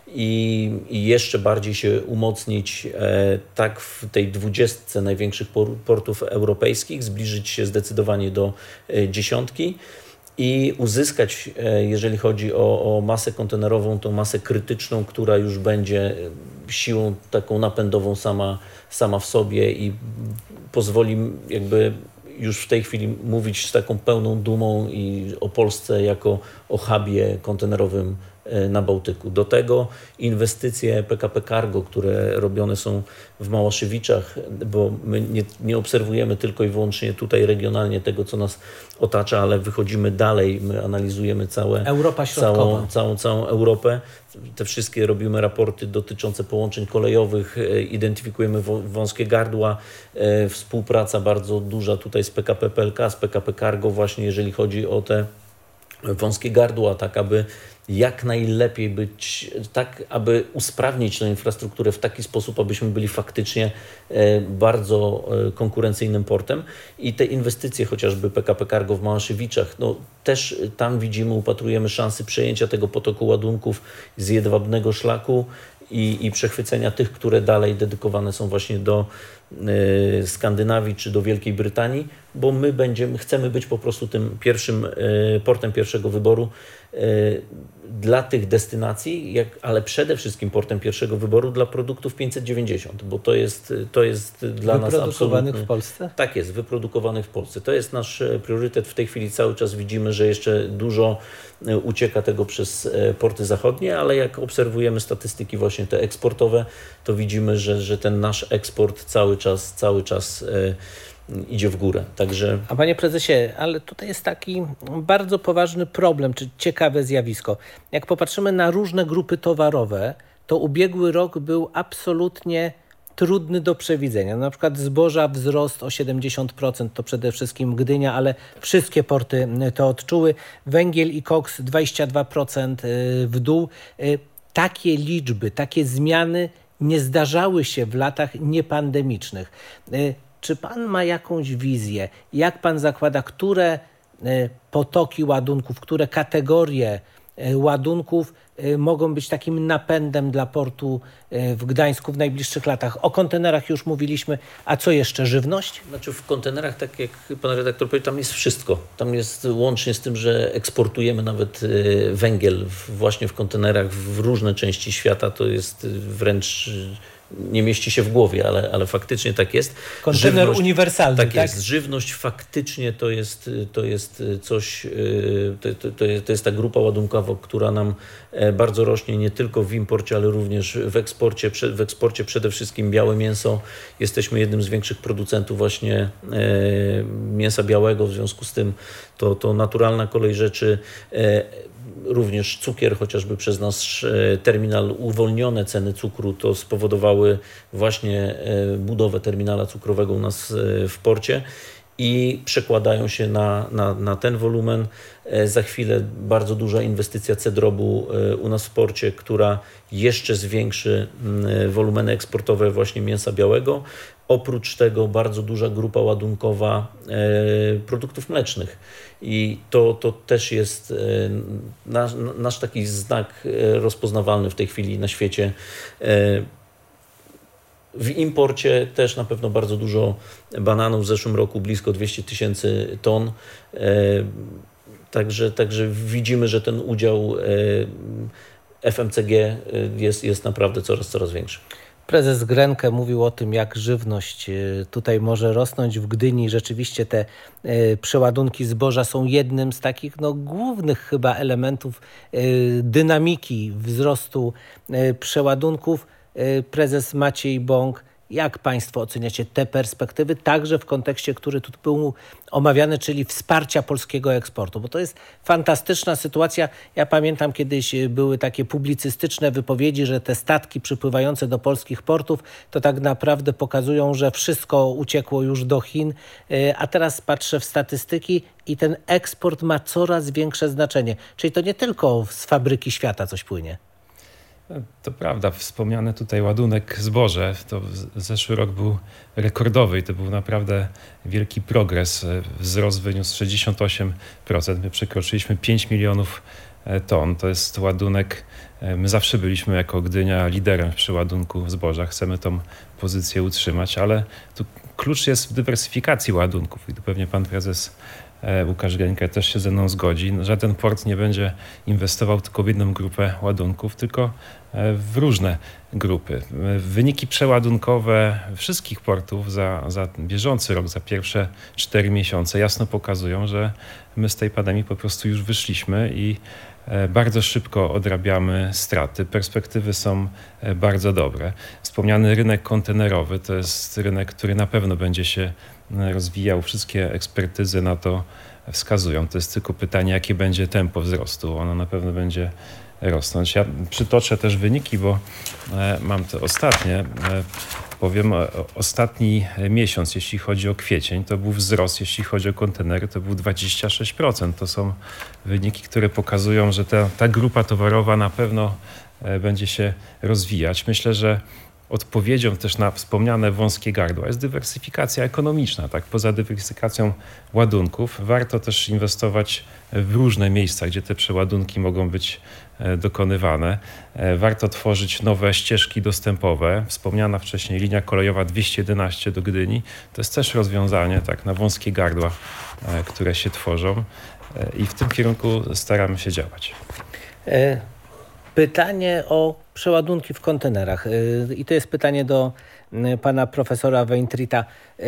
[SPEAKER 4] i, i jeszcze bardziej się umocnić e, tak w tej dwudziestce największych portów europejskich, zbliżyć się zdecydowanie do e, dziesiątki i uzyskać, e, jeżeli chodzi o, o masę kontenerową, tą masę krytyczną, która już będzie siłą taką napędową sama, sama w sobie i pozwoli jakby już w tej chwili mówić z taką pełną dumą i o Polsce jako o hubie kontenerowym na Bałtyku. Do tego inwestycje P K P Cargo, które robione są w Małaszewiczach, bo my nie, nie obserwujemy tylko i wyłącznie tutaj regionalnie tego, co nas otacza, ale wychodzimy dalej, my analizujemy całe,
[SPEAKER 3] Europa
[SPEAKER 4] całą, całą, całą Europę. Te wszystkie robimy raporty dotyczące połączeń kolejowych, identyfikujemy wąskie gardła, współpraca bardzo duża tutaj z P K P P L K, z P K P Cargo właśnie, jeżeli chodzi o te wąskie gardła, tak aby jak najlepiej być, tak aby usprawnić tę infrastrukturę w taki sposób, abyśmy byli faktycznie bardzo konkurencyjnym portem. I te inwestycje, chociażby P K P Cargo w Małaszewiczach, no też tam widzimy, upatrujemy szansy przejęcia tego potoku ładunków z jedwabnego szlaku i, i przechwycenia tych, które dalej dedykowane są właśnie do y, Skandynawii czy do Wielkiej Brytanii, bo my będziemy, chcemy być po prostu tym pierwszym portem pierwszego wyboru dla tych destynacji, jak, ale przede wszystkim portem pierwszego wyboru dla produktów pięćset dziewięćdziesiąt, bo to jest, to jest dla nas absolutnie...
[SPEAKER 3] Wyprodukowanych w Polsce?
[SPEAKER 4] Tak jest, wyprodukowanych w Polsce. To jest nasz priorytet. W tej chwili cały czas widzimy, że jeszcze dużo ucieka tego przez porty zachodnie, ale jak obserwujemy statystyki właśnie te eksportowe, to widzimy, że, że ten nasz eksport cały czas, cały czas idzie w górę. Także...
[SPEAKER 3] A panie prezesie, ale tutaj jest taki bardzo poważny problem, czy ciekawe zjawisko. Jak popatrzymy na różne grupy towarowe, to ubiegły rok był absolutnie trudny do przewidzenia. Na przykład zboża wzrost o siedemdziesiąt procent, to przede wszystkim Gdynia, ale wszystkie porty to odczuły. Węgiel i koks dwadzieścia dwa procent w dół. Takie liczby, takie zmiany nie zdarzały się w latach niepandemicznych. Czy pan ma jakąś wizję? Jak pan zakłada, które potoki ładunków, które kategorie ładunków mogą być takim napędem dla portu w Gdańsku w najbliższych latach? O kontenerach już mówiliśmy, a co jeszcze? Żywność?
[SPEAKER 4] Znaczy w kontenerach, tak jak pan redaktor powiedział, tam jest wszystko. Tam jest łącznie z tym, że eksportujemy nawet węgiel właśnie w kontenerach w różne części świata. To jest wręcz... nie mieści się w głowie, ale, ale faktycznie tak jest.
[SPEAKER 3] Kontener żywność, uniwersalny, tak?
[SPEAKER 4] Tak jest. Żywność faktycznie to jest, to jest coś, to, to, to jest ta grupa ładunkowa, która nam bardzo rośnie nie tylko w imporcie, ale również w eksporcie. W eksporcie przede wszystkim białe mięso. Jesteśmy jednym z większych producentów właśnie mięsa białego, w związku z tym to, to naturalna kolej rzeczy. Również cukier, chociażby przez nasz terminal uwolnione ceny cukru, to spowodowały właśnie budowę terminala cukrowego u nas w porcie i przekładają się na, na, na ten wolumen. Za chwilę bardzo duża inwestycja Cedrobu u nas w porcie, która jeszcze zwiększy wolumeny eksportowe właśnie mięsa białego. Oprócz tego bardzo duża grupa ładunkowa produktów mlecznych. I to, to też jest nasz, nasz taki znak rozpoznawalny w tej chwili na świecie. W imporcie też na pewno bardzo dużo bananów. W zeszłym roku blisko dwieście tysięcy ton. Także, także widzimy, że ten udział F M C G jest, jest naprawdę coraz, coraz większy.
[SPEAKER 3] Prezes Grenke mówił o tym, jak żywność tutaj może rosnąć. W Gdyni rzeczywiście te przeładunki zboża są jednym z takich no, głównych chyba elementów dynamiki wzrostu przeładunków. Prezes Maciej Bąk, jak państwo oceniacie te perspektywy, także w kontekście, który tu był omawiany, czyli wsparcia polskiego eksportu? Bo to jest fantastyczna sytuacja. Ja pamiętam, kiedyś były takie publicystyczne wypowiedzi, że te statki przypływające do polskich portów to tak naprawdę pokazują, że wszystko uciekło już do Chin, a teraz patrzę w statystyki i ten eksport ma coraz większe znaczenie. Czyli to nie tylko z fabryki świata coś płynie.
[SPEAKER 6] To prawda, wspomniany tutaj ładunek zboże, to zeszły rok był rekordowy i to był naprawdę wielki progres. Wzrost wyniósł sześćdziesiąt osiem procent. My przekroczyliśmy pięć milionów ton. To jest ładunek, my zawsze byliśmy jako Gdynia liderem w przeładunku zboża. Chcemy tą pozycję utrzymać, ale tu klucz jest w dywersyfikacji ładunków i tu pewnie pan prezes Łukasz Grenke też się ze mną zgodzi. Żaden port nie będzie inwestował tylko w jedną grupę ładunków, tylko w różne grupy. Wyniki przeładunkowe wszystkich portów za, za bieżący rok, za pierwsze cztery miesiące jasno pokazują, że my z tej pandemii po prostu już wyszliśmy i bardzo szybko odrabiamy straty. Perspektywy są bardzo dobre. Wspomniany rynek kontenerowy to jest rynek, który na pewno będzie się rozwijał. Wszystkie ekspertyzy na to wskazują. To jest tylko pytanie, jakie będzie tempo wzrostu. Ono na pewno będzie rosnąć. Ja przytoczę też wyniki, bo mam te ostatnie. Powiem, ostatni miesiąc, jeśli chodzi o kwiecień, to był wzrost, jeśli chodzi o kontenery, to był dwadzieścia sześć procent. To są wyniki, które pokazują, że ta, ta grupa towarowa na pewno będzie się rozwijać. Myślę, że odpowiedzią też na wspomniane wąskie gardła jest dywersyfikacja ekonomiczna. Tak? Poza dywersyfikacją ładunków warto też inwestować w różne miejsca, gdzie te przeładunki mogą być dokonywane. Warto tworzyć nowe ścieżki dostępowe. Wspomniana wcześniej linia kolejowa dwieście jedenaście do Gdyni to jest też rozwiązanie tak, na wąskie gardła, które się tworzą i w tym kierunku staramy się działać.
[SPEAKER 3] Pytanie o przeładunki w kontenerach i to jest pytanie do pana profesora Weintrita.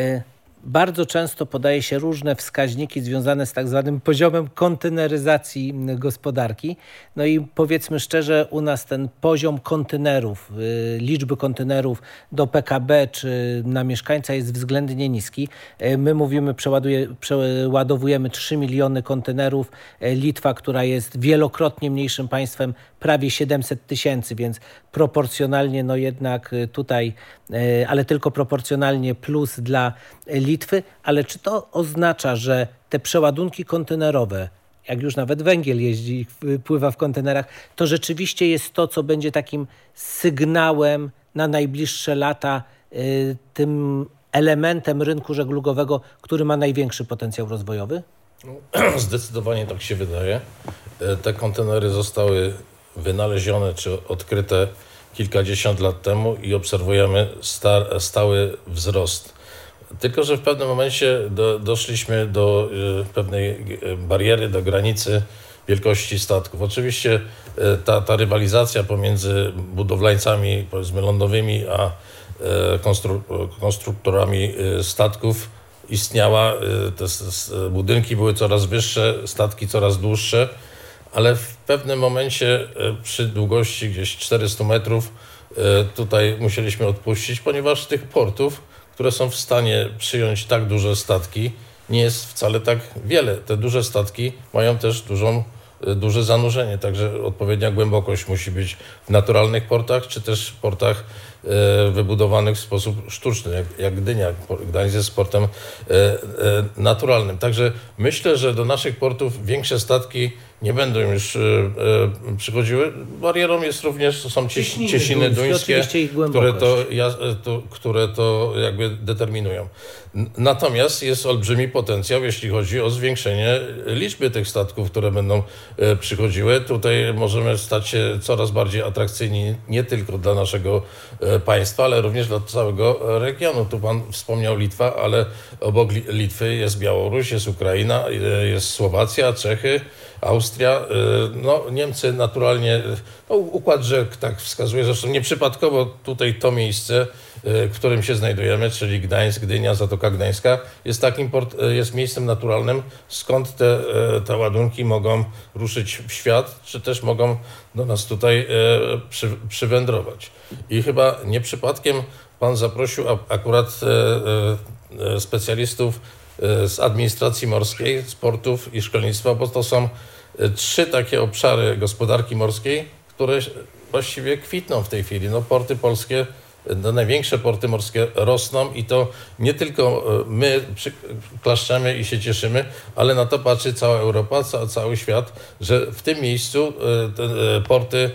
[SPEAKER 3] Bardzo często podaje się różne wskaźniki związane z tak zwanym poziomem konteneryzacji gospodarki. No i powiedzmy szczerze, u nas ten poziom kontenerów, liczby kontenerów do P K B czy na mieszkańca jest względnie niski. My mówimy, przeładuje, przeładowujemy trzy miliony kontenerów. Litwa, która jest wielokrotnie mniejszym państwem, prawie siedemset tysięcy, więc proporcjonalnie no jednak tutaj, ale tylko proporcjonalnie plus dla Litwy, ale czy to oznacza, że te przeładunki kontenerowe, jak już nawet węgiel jeździ, pływa w kontenerach, to rzeczywiście jest to, co będzie takim sygnałem na najbliższe lata, tym elementem rynku żeglugowego, który ma największy potencjał rozwojowy?
[SPEAKER 5] Zdecydowanie tak się wydaje. Te kontenery zostały wynalezione czy odkryte kilkadziesiąt lat temu i obserwujemy sta- stały wzrost. Tylko że w pewnym momencie do, doszliśmy do y, pewnej bariery, do granicy wielkości statków. Oczywiście y, ta, ta rywalizacja pomiędzy budowlańcami, powiedzmy lądowymi, a y, konstru- konstruktorami y, statków istniała. Y, te s- budynki były coraz wyższe, statki coraz dłuższe, ale w pewnym momencie y, przy długości gdzieś czterysta metrów y, tutaj musieliśmy odpuścić, ponieważ tych portów, które są w stanie przyjąć tak duże statki, nie jest wcale tak wiele. Te duże statki mają też dużą, duże zanurzenie, także odpowiednia głębokość musi być w naturalnych portach, czy też w portach e, wybudowanych w sposób sztuczny, jak, jak Gdynia. Gdańsk jest portem e, e, naturalnym. Także myślę, że do naszych portów większe statki nie będą już e, e, przychodziły. Barierą jest również, są cieśniny, cieśniny duńskie, które to, ja, to, które to jakby determinują. Natomiast jest olbrzymi potencjał, jeśli chodzi o zwiększenie liczby tych statków, które będą e, przychodziły. Tutaj możemy stać się coraz bardziej atrakcyjni nie tylko dla naszego e, państwa, ale również dla całego regionu. Tu pan wspomniał Litwa, ale obok Litwy jest Białoruś, jest Ukraina, e, jest Słowacja, Czechy, Austria, no Niemcy naturalnie, no układ rzek tak wskazuje, zresztą nieprzypadkowo tutaj to miejsce, w którym się znajdujemy, czyli Gdańsk, Gdynia, Zatoka Gdańska, jest takim port, jest miejscem naturalnym, skąd te, te ładunki mogą ruszyć w świat, czy też mogą do nas tutaj przy, przywędrować. I chyba nie przypadkiem pan zaprosił akurat specjalistów z administracji morskiej, z portów i szkolnictwa, bo to są trzy takie obszary gospodarki morskiej, które właściwie kwitną w tej chwili. No, porty polskie, no, największe porty morskie rosną i to nie tylko my klaszczemy i się cieszymy, ale na to patrzy cała Europa, ca- cały świat, że w tym miejscu te porty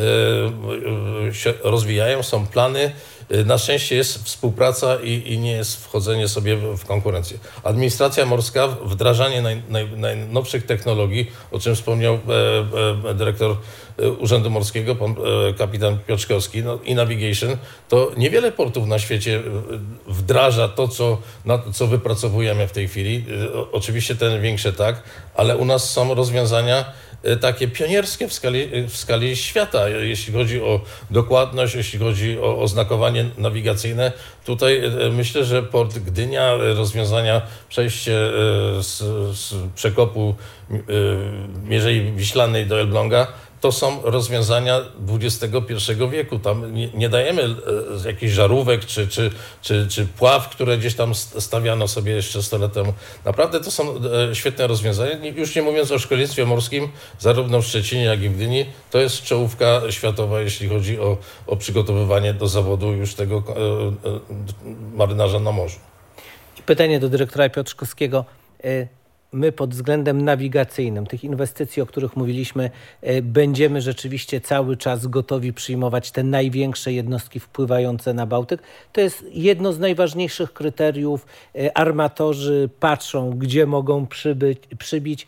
[SPEAKER 5] się rozwijają, są plany. Na szczęście jest współpraca i, i nie jest wchodzenie sobie w konkurencję. Administracja morska, wdrażanie naj, naj, najnowszych technologii, o czym wspomniał e, e, dyrektor Urzędu Morskiego, pan e, kapitan Piotrzkowski, no, i Navigation, to niewiele portów na świecie wdraża to, co, na, co wypracowujemy w tej chwili. E, oczywiście te większe tak, ale u nas są rozwiązania takie pionierskie w skali, w skali świata, jeśli chodzi o dokładność, jeśli chodzi o oznakowanie nawigacyjne. Tutaj myślę, że port Gdynia, rozwiązania, przejście z, z przekopu Mierzei Wiślanej do Elbląga, to są rozwiązania dwudziestego pierwszego wieku. Tam nie, nie dajemy e, jakichś żarówek czy, czy, czy, czy pław, które gdzieś tam stawiano sobie jeszcze sto lat temu. Naprawdę to są e, świetne rozwiązania. Już nie mówiąc o szkolnictwie morskim, zarówno w Szczecinie, jak i w Gdyni, to jest czołówka światowa, jeśli chodzi o, o przygotowywanie do zawodu już tego e, e, marynarza na morzu.
[SPEAKER 3] Pytanie do dyrektora Piotrzkowskiego. my pod względem nawigacyjnym, tych inwestycji, o których mówiliśmy, będziemy rzeczywiście cały czas gotowi przyjmować te największe jednostki wpływające na Bałtyk. To jest jedno z najważniejszych kryteriów. Armatorzy patrzą, gdzie mogą przybyć, przybić.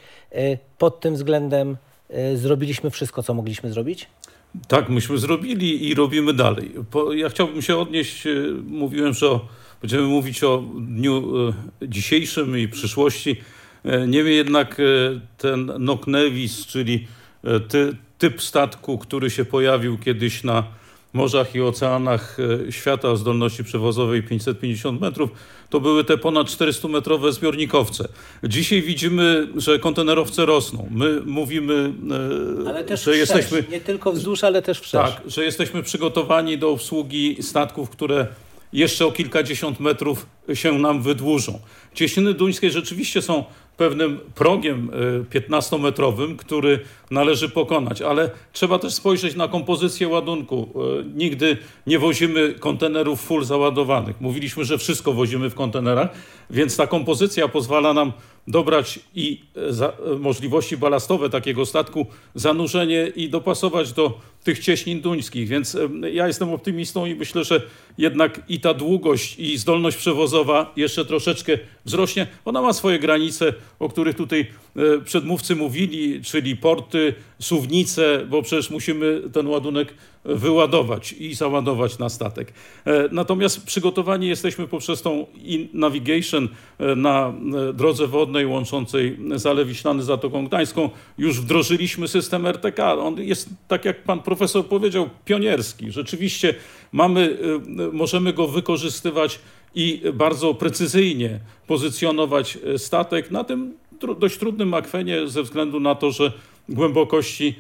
[SPEAKER 3] Pod tym względem zrobiliśmy wszystko, co mogliśmy zrobić?
[SPEAKER 7] Tak, myśmy zrobili i robimy dalej. Ja chciałbym się odnieść, mówiłem, że o, będziemy mówić o dniu dzisiejszym i przyszłości. Niemniej jednak ten Noknevis, czyli ty, typ statku, który się pojawił kiedyś na morzach i oceanach świata o zdolności przewozowej pięćset pięćdziesiąt metrów, to były te ponad czterystumetrowe zbiornikowce. Dzisiaj widzimy, że kontenerowce rosną. My mówimy,
[SPEAKER 3] ale też
[SPEAKER 7] że
[SPEAKER 3] wszerz,
[SPEAKER 7] jesteśmy...
[SPEAKER 3] Nie tylko wzdłuż, ale też wszerz.
[SPEAKER 7] Tak, że jesteśmy przygotowani do obsługi statków, które jeszcze o kilkadziesiąt metrów się nam wydłużą. Cieśniny duńskie rzeczywiście są pewnym progiem piętnastometrowym, który należy pokonać, ale trzeba też spojrzeć na kompozycję ładunku. Nigdy nie wozimy kontenerów full załadowanych. Mówiliśmy, że wszystko wozimy w kontenerach, więc ta kompozycja pozwala nam dobrać i za, możliwości balastowe takiego statku, zanurzenie i dopasować do tych cieśnin duńskich. Więc ja jestem optymistą i myślę, że jednak i ta długość i zdolność przewozowa jeszcze troszeczkę wzrośnie. Ona ma swoje granice, o których tutaj przedmówcy mówili, czyli porty, suwnice, bo przecież musimy ten ładunek wyładować i załadować na statek. Natomiast przygotowani jesteśmy poprzez tą navigation na drodze wodnej łączącej Zalew Wiślany z Zatoką Gdańską. Już wdrożyliśmy system R T K. On jest, tak jak pan profesor powiedział, pionierski. Rzeczywiście mamy, możemy go wykorzystywać i bardzo precyzyjnie pozycjonować statek na tym dość trudnym akwenie ze względu na to, że głębokości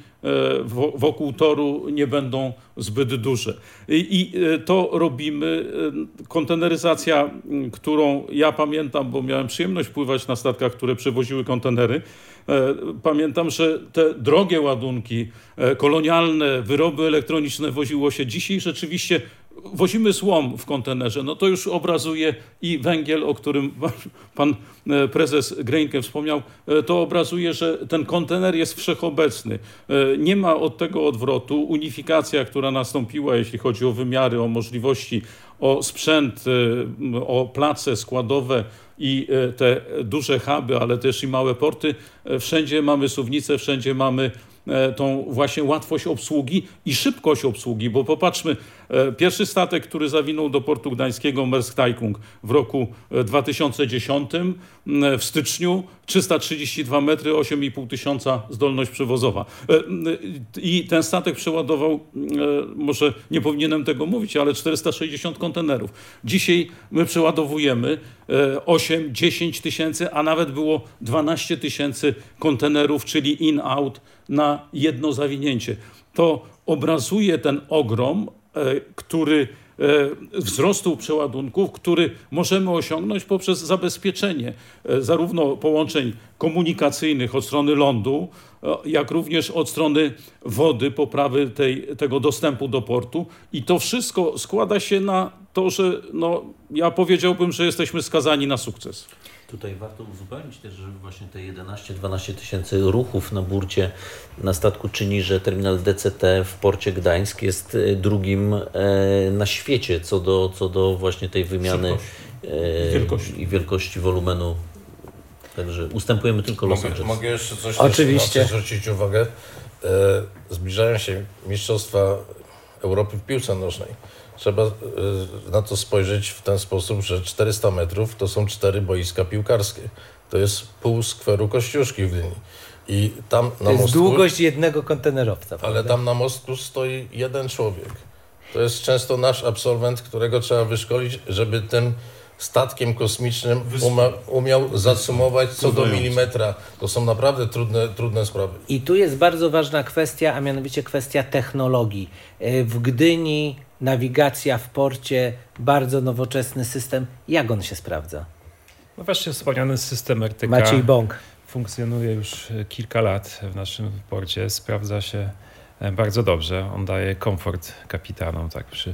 [SPEAKER 7] wokół toru nie będą zbyt duże. I to robimy. Konteneryzacja, którą ja pamiętam, bo miałem przyjemność pływać na statkach, które przewoziły kontenery. Pamiętam, że te drogie ładunki kolonialne, wyroby elektroniczne woziło się. Dzisiaj rzeczywiście wozimy złom w kontenerze. No to już obrazuje i węgiel, o którym pan prezes Greinke wspomniał, to obrazuje, że ten kontener jest wszechobecny. Nie ma od tego odwrotu. Unifikacja, która nastąpiła, jeśli chodzi o wymiary, o możliwości, o sprzęt, o place składowe i te duże huby, ale też i małe porty. Wszędzie mamy suwnicę, wszędzie mamy tą właśnie łatwość obsługi i szybkość obsługi, bo popatrzmy, pierwszy statek, który zawinął do portu gdańskiego, Maersk Taikung w roku dwa tysiące dziesiątym, w styczniu trzysta trzydzieści dwa metry, osiem i pół tysiąca zdolność przewozowa. I ten statek przeładował, może nie powinienem tego mówić, ale czterysta sześćdziesiąt kontenerów. Dzisiaj my przeładowujemy osiem dziesięć tysięcy, a nawet było dwanaście tysięcy kontenerów, czyli in-out na jedno zawinięcie. To obrazuje ten ogrom, który wzrostu przeładunków, który możemy osiągnąć poprzez zabezpieczenie zarówno połączeń komunikacyjnych od strony lądu, jak również od strony wody, poprawy tej, tego dostępu do portu. I to wszystko składa się na to, że no, ja powiedziałbym, że jesteśmy skazani na sukces.
[SPEAKER 4] Tutaj warto uzupełnić też, że właśnie te jedenaście dwanaście tysięcy ruchów na burcie na statku czyni, że terminal D C T w porcie Gdańsk jest drugim na świecie co do, co do właśnie tej wymiany
[SPEAKER 7] wielkości.
[SPEAKER 4] i wielkości wolumenu. Także ustępujemy tylko Los
[SPEAKER 5] Mogę,
[SPEAKER 4] Angeles.
[SPEAKER 5] mogę jeszcze coś
[SPEAKER 3] Oczywiście.
[SPEAKER 5] na co zwrócić uwagę. E, zbliżają się Mistrzostwa Europy w piłce nożnej. Trzeba e, na to spojrzeć w ten sposób, że czterysta metrów to są cztery boiska piłkarskie. To jest pół skweru Kościuszki w Gdyni. I tam na
[SPEAKER 3] to jest
[SPEAKER 5] mostku,
[SPEAKER 3] długość jednego kontenerowca.
[SPEAKER 5] ale
[SPEAKER 3] prawda?
[SPEAKER 5] tam na mostku stoi jeden człowiek. To jest często nasz absolwent, którego trzeba wyszkolić, żeby tym statkiem kosmicznym uma, umiał zacumować co do milimetra. To są naprawdę trudne, trudne sprawy.
[SPEAKER 3] I tu jest bardzo ważna kwestia, a mianowicie kwestia technologii. W Gdyni nawigacja w porcie, bardzo nowoczesny system. Jak on się sprawdza?
[SPEAKER 6] No właśnie wspomniany system R T K
[SPEAKER 3] Maciej Bąk
[SPEAKER 6] funkcjonuje już kilka lat w naszym porcie. Sprawdza się bardzo dobrze. On daje komfort kapitanom tak przy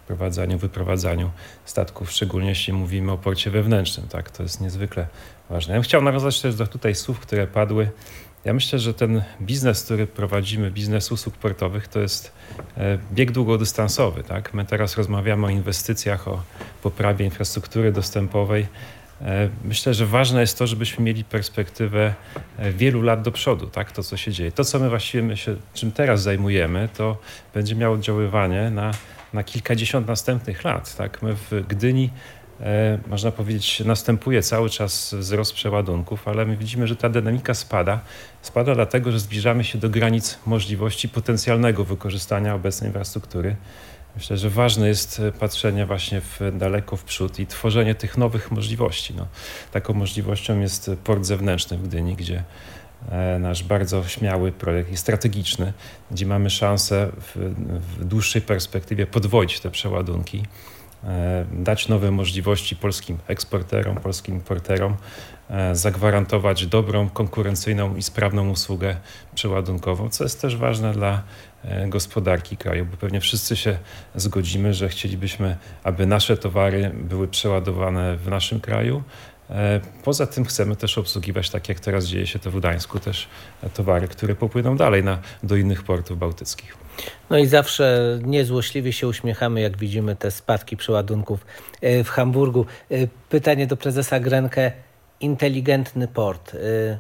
[SPEAKER 6] wprowadzaniu, wyprowadzaniu statków, szczególnie jeśli mówimy o porcie wewnętrznym. Tak? To jest niezwykle ważne. Ja bym chciał nawiązać też do tutaj słów, które padły. Ja myślę, że ten biznes, który prowadzimy, biznes usług portowych, to jest bieg długodystansowy. Tak? My teraz rozmawiamy o inwestycjach, o poprawie infrastruktury dostępowej. Myślę, że ważne jest to, żebyśmy mieli perspektywę wielu lat do przodu, tak? To, co się dzieje. To, co my właściwie my się, czym teraz zajmujemy, to będzie miało oddziaływanie na, na kilkadziesiąt następnych lat. Tak? My w Gdyni, e, można powiedzieć, następuje cały czas wzrost przeładunków, ale my widzimy, że ta dynamika spada. Spada dlatego, że zbliżamy się do granic możliwości potencjalnego wykorzystania obecnej infrastruktury. Myślę, że ważne jest patrzenie właśnie w, daleko w przód i tworzenie tych nowych możliwości. No, taką możliwością jest port zewnętrzny w Gdyni, gdzie e, nasz bardzo śmiały projekt jest strategiczny, gdzie mamy szansę w, w dłuższej perspektywie podwoić te przeładunki, e, dać nowe możliwości polskim eksporterom, polskim importerom, e, zagwarantować dobrą, konkurencyjną i sprawną usługę przeładunkową, co jest też ważne dla gospodarki kraju, bo pewnie wszyscy się zgodzimy, że chcielibyśmy, aby nasze towary były przeładowane w naszym kraju. Poza tym chcemy też obsługiwać, tak jak teraz dzieje się to w Gdańsku, też towary, które popłyną dalej na, do innych portów bałtyckich.
[SPEAKER 3] No i zawsze niezłośliwie się uśmiechamy, jak widzimy te spadki przeładunków w Hamburgu. Pytanie do prezesa Grenke. Inteligentny port,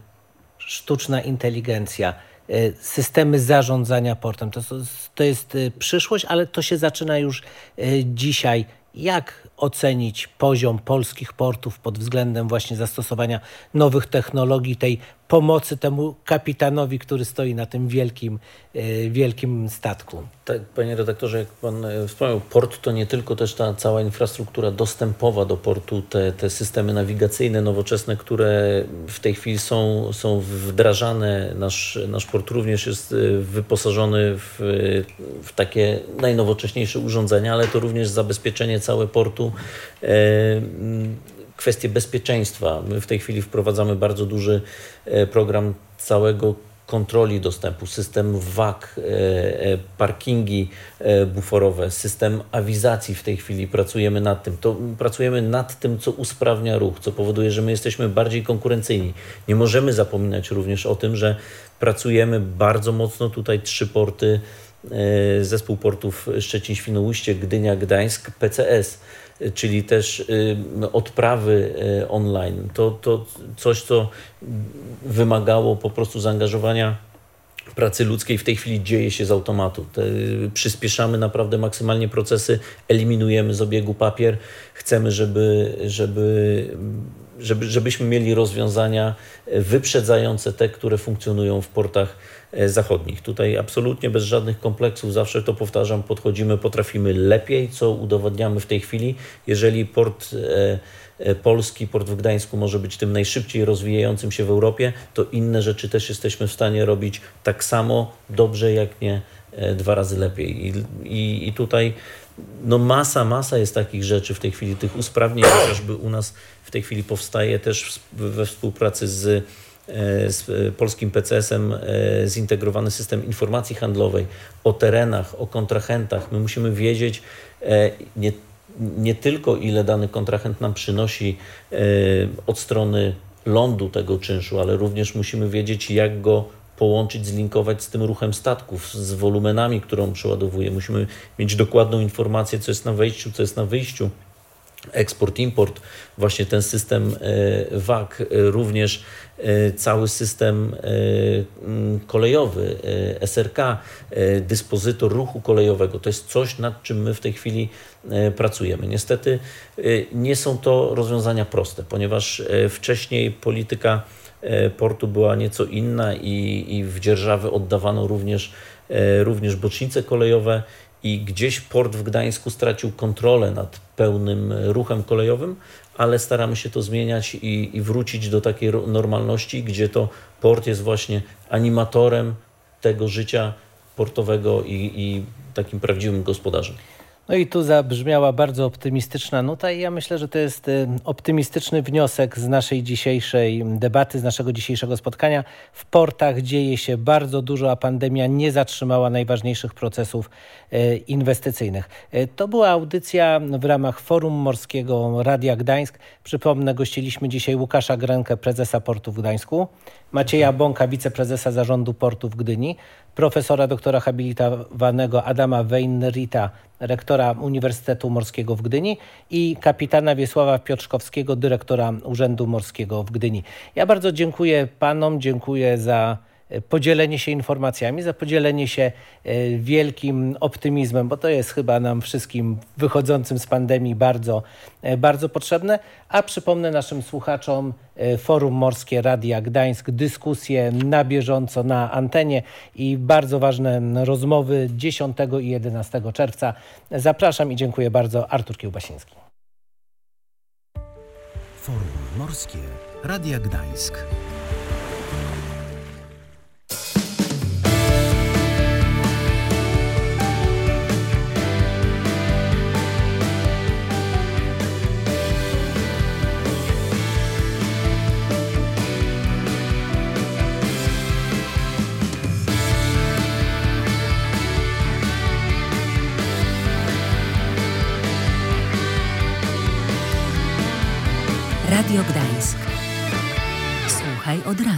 [SPEAKER 3] sztuczna inteligencja, systemy zarządzania portem. To, to jest przyszłość, ale to się zaczyna już dzisiaj. Jak ocenić poziom polskich portów pod względem właśnie zastosowania nowych technologii, tej pomocy temu kapitanowi, który stoi na tym wielkim, wielkim statku?
[SPEAKER 4] Tak, panie redaktorze, jak pan wspomniał, port to nie tylko też ta cała infrastruktura dostępowa do portu, te, te systemy nawigacyjne nowoczesne, które w tej chwili są, są wdrażane. Nasz, nasz port również jest wyposażony w, w takie najnowocześniejsze urządzenia, ale to również zabezpieczenie całego portu, e, kwestie bezpieczeństwa. My w tej chwili wprowadzamy bardzo duży program całego kontroli dostępu, system W A K, parkingi buforowe, system awizacji w tej chwili. Pracujemy nad tym. To pracujemy nad tym, co usprawnia ruch, co powoduje, że my jesteśmy bardziej konkurencyjni. Nie możemy zapominać również o tym, że pracujemy bardzo mocno tutaj trzy porty, zespół portów Szczecin-Świnoujście, Gdynia, Gdańsk, P C S, czyli też odprawy online. To, to coś, co wymagało po prostu zaangażowania pracy ludzkiej, w tej chwili dzieje się z automatu. Te, przyspieszamy naprawdę maksymalnie procesy, eliminujemy z obiegu papier. Chcemy, żeby, żeby, żeby, żebyśmy mieli rozwiązania wyprzedzające te, które funkcjonują w portach zachodnich. Tutaj absolutnie bez żadnych kompleksów, zawsze to powtarzam, podchodzimy, potrafimy lepiej, co udowadniamy w tej chwili. Jeżeli port e, polski, port w Gdańsku może być tym najszybciej rozwijającym się w Europie, to inne rzeczy też jesteśmy w stanie robić tak samo dobrze, jak nie e, dwa razy lepiej. I, i, i tutaj no masa, masa jest takich rzeczy w tej chwili, tych usprawnień, chociażby u nas w tej chwili powstaje też we współpracy z z polskim P C S-em zintegrowany system informacji handlowej o terenach, o kontrahentach. My musimy wiedzieć nie, nie tylko ile dany kontrahent nam przynosi od strony lądu tego czynszu, ale również musimy wiedzieć, jak go połączyć, zlinkować z tym ruchem statków, z wolumenami, które on przeładowuje. Musimy mieć dokładną informację, co jest na wejściu, co jest na wyjściu. Eksport, import, właśnie ten system W A K, również cały system kolejowy, S R K, dyspozytor ruchu kolejowego. To jest coś, nad czym my w tej chwili pracujemy. Niestety nie są to rozwiązania proste, ponieważ wcześniej polityka portu była nieco inna i, i w dzierżawę oddawano również, również bocznice kolejowe. I gdzieś port w Gdańsku stracił kontrolę nad pełnym ruchem kolejowym, ale staramy się to zmieniać i, i wrócić do takiej normalności, gdzie to port jest właśnie animatorem tego życia portowego i, i takim prawdziwym gospodarzem.
[SPEAKER 3] No i tu zabrzmiała bardzo optymistyczna nuta i ja myślę, że to jest optymistyczny wniosek z naszej dzisiejszej debaty, z naszego dzisiejszego spotkania. W portach dzieje się bardzo dużo, a pandemia nie zatrzymała najważniejszych procesów inwestycyjnych. To była audycja w ramach Forum Morskiego Radia Gdańsk. Przypomnę, gościliśmy dzisiaj Łukasza Grenkę, prezesa portu w Gdańsku, Macieja Bąka, wiceprezesa zarządu portu w Gdyni, profesora doktora habilitowanego Adama Weinrita, rektora Uniwersytetu Morskiego w Gdyni i kapitana Wiesława Piotrzkowskiego, dyrektora Urzędu Morskiego w Gdyni. Ja bardzo dziękuję panom, dziękuję za podzielenie się informacjami, za podzielenie się wielkim optymizmem, bo to jest chyba nam wszystkim wychodzącym z pandemii bardzo, bardzo potrzebne. A przypomnę naszym słuchaczom, Forum Morskie Radia Gdańsk, dyskusje na bieżąco na antenie i bardzo ważne rozmowy dziesiątego i jedenastego czerwca. Zapraszam i dziękuję bardzo. Artur Kiełbasiński.
[SPEAKER 2] Forum Morskie Radia Gdańsk.
[SPEAKER 8] Radio Gdańsk. Słuchaj od razu.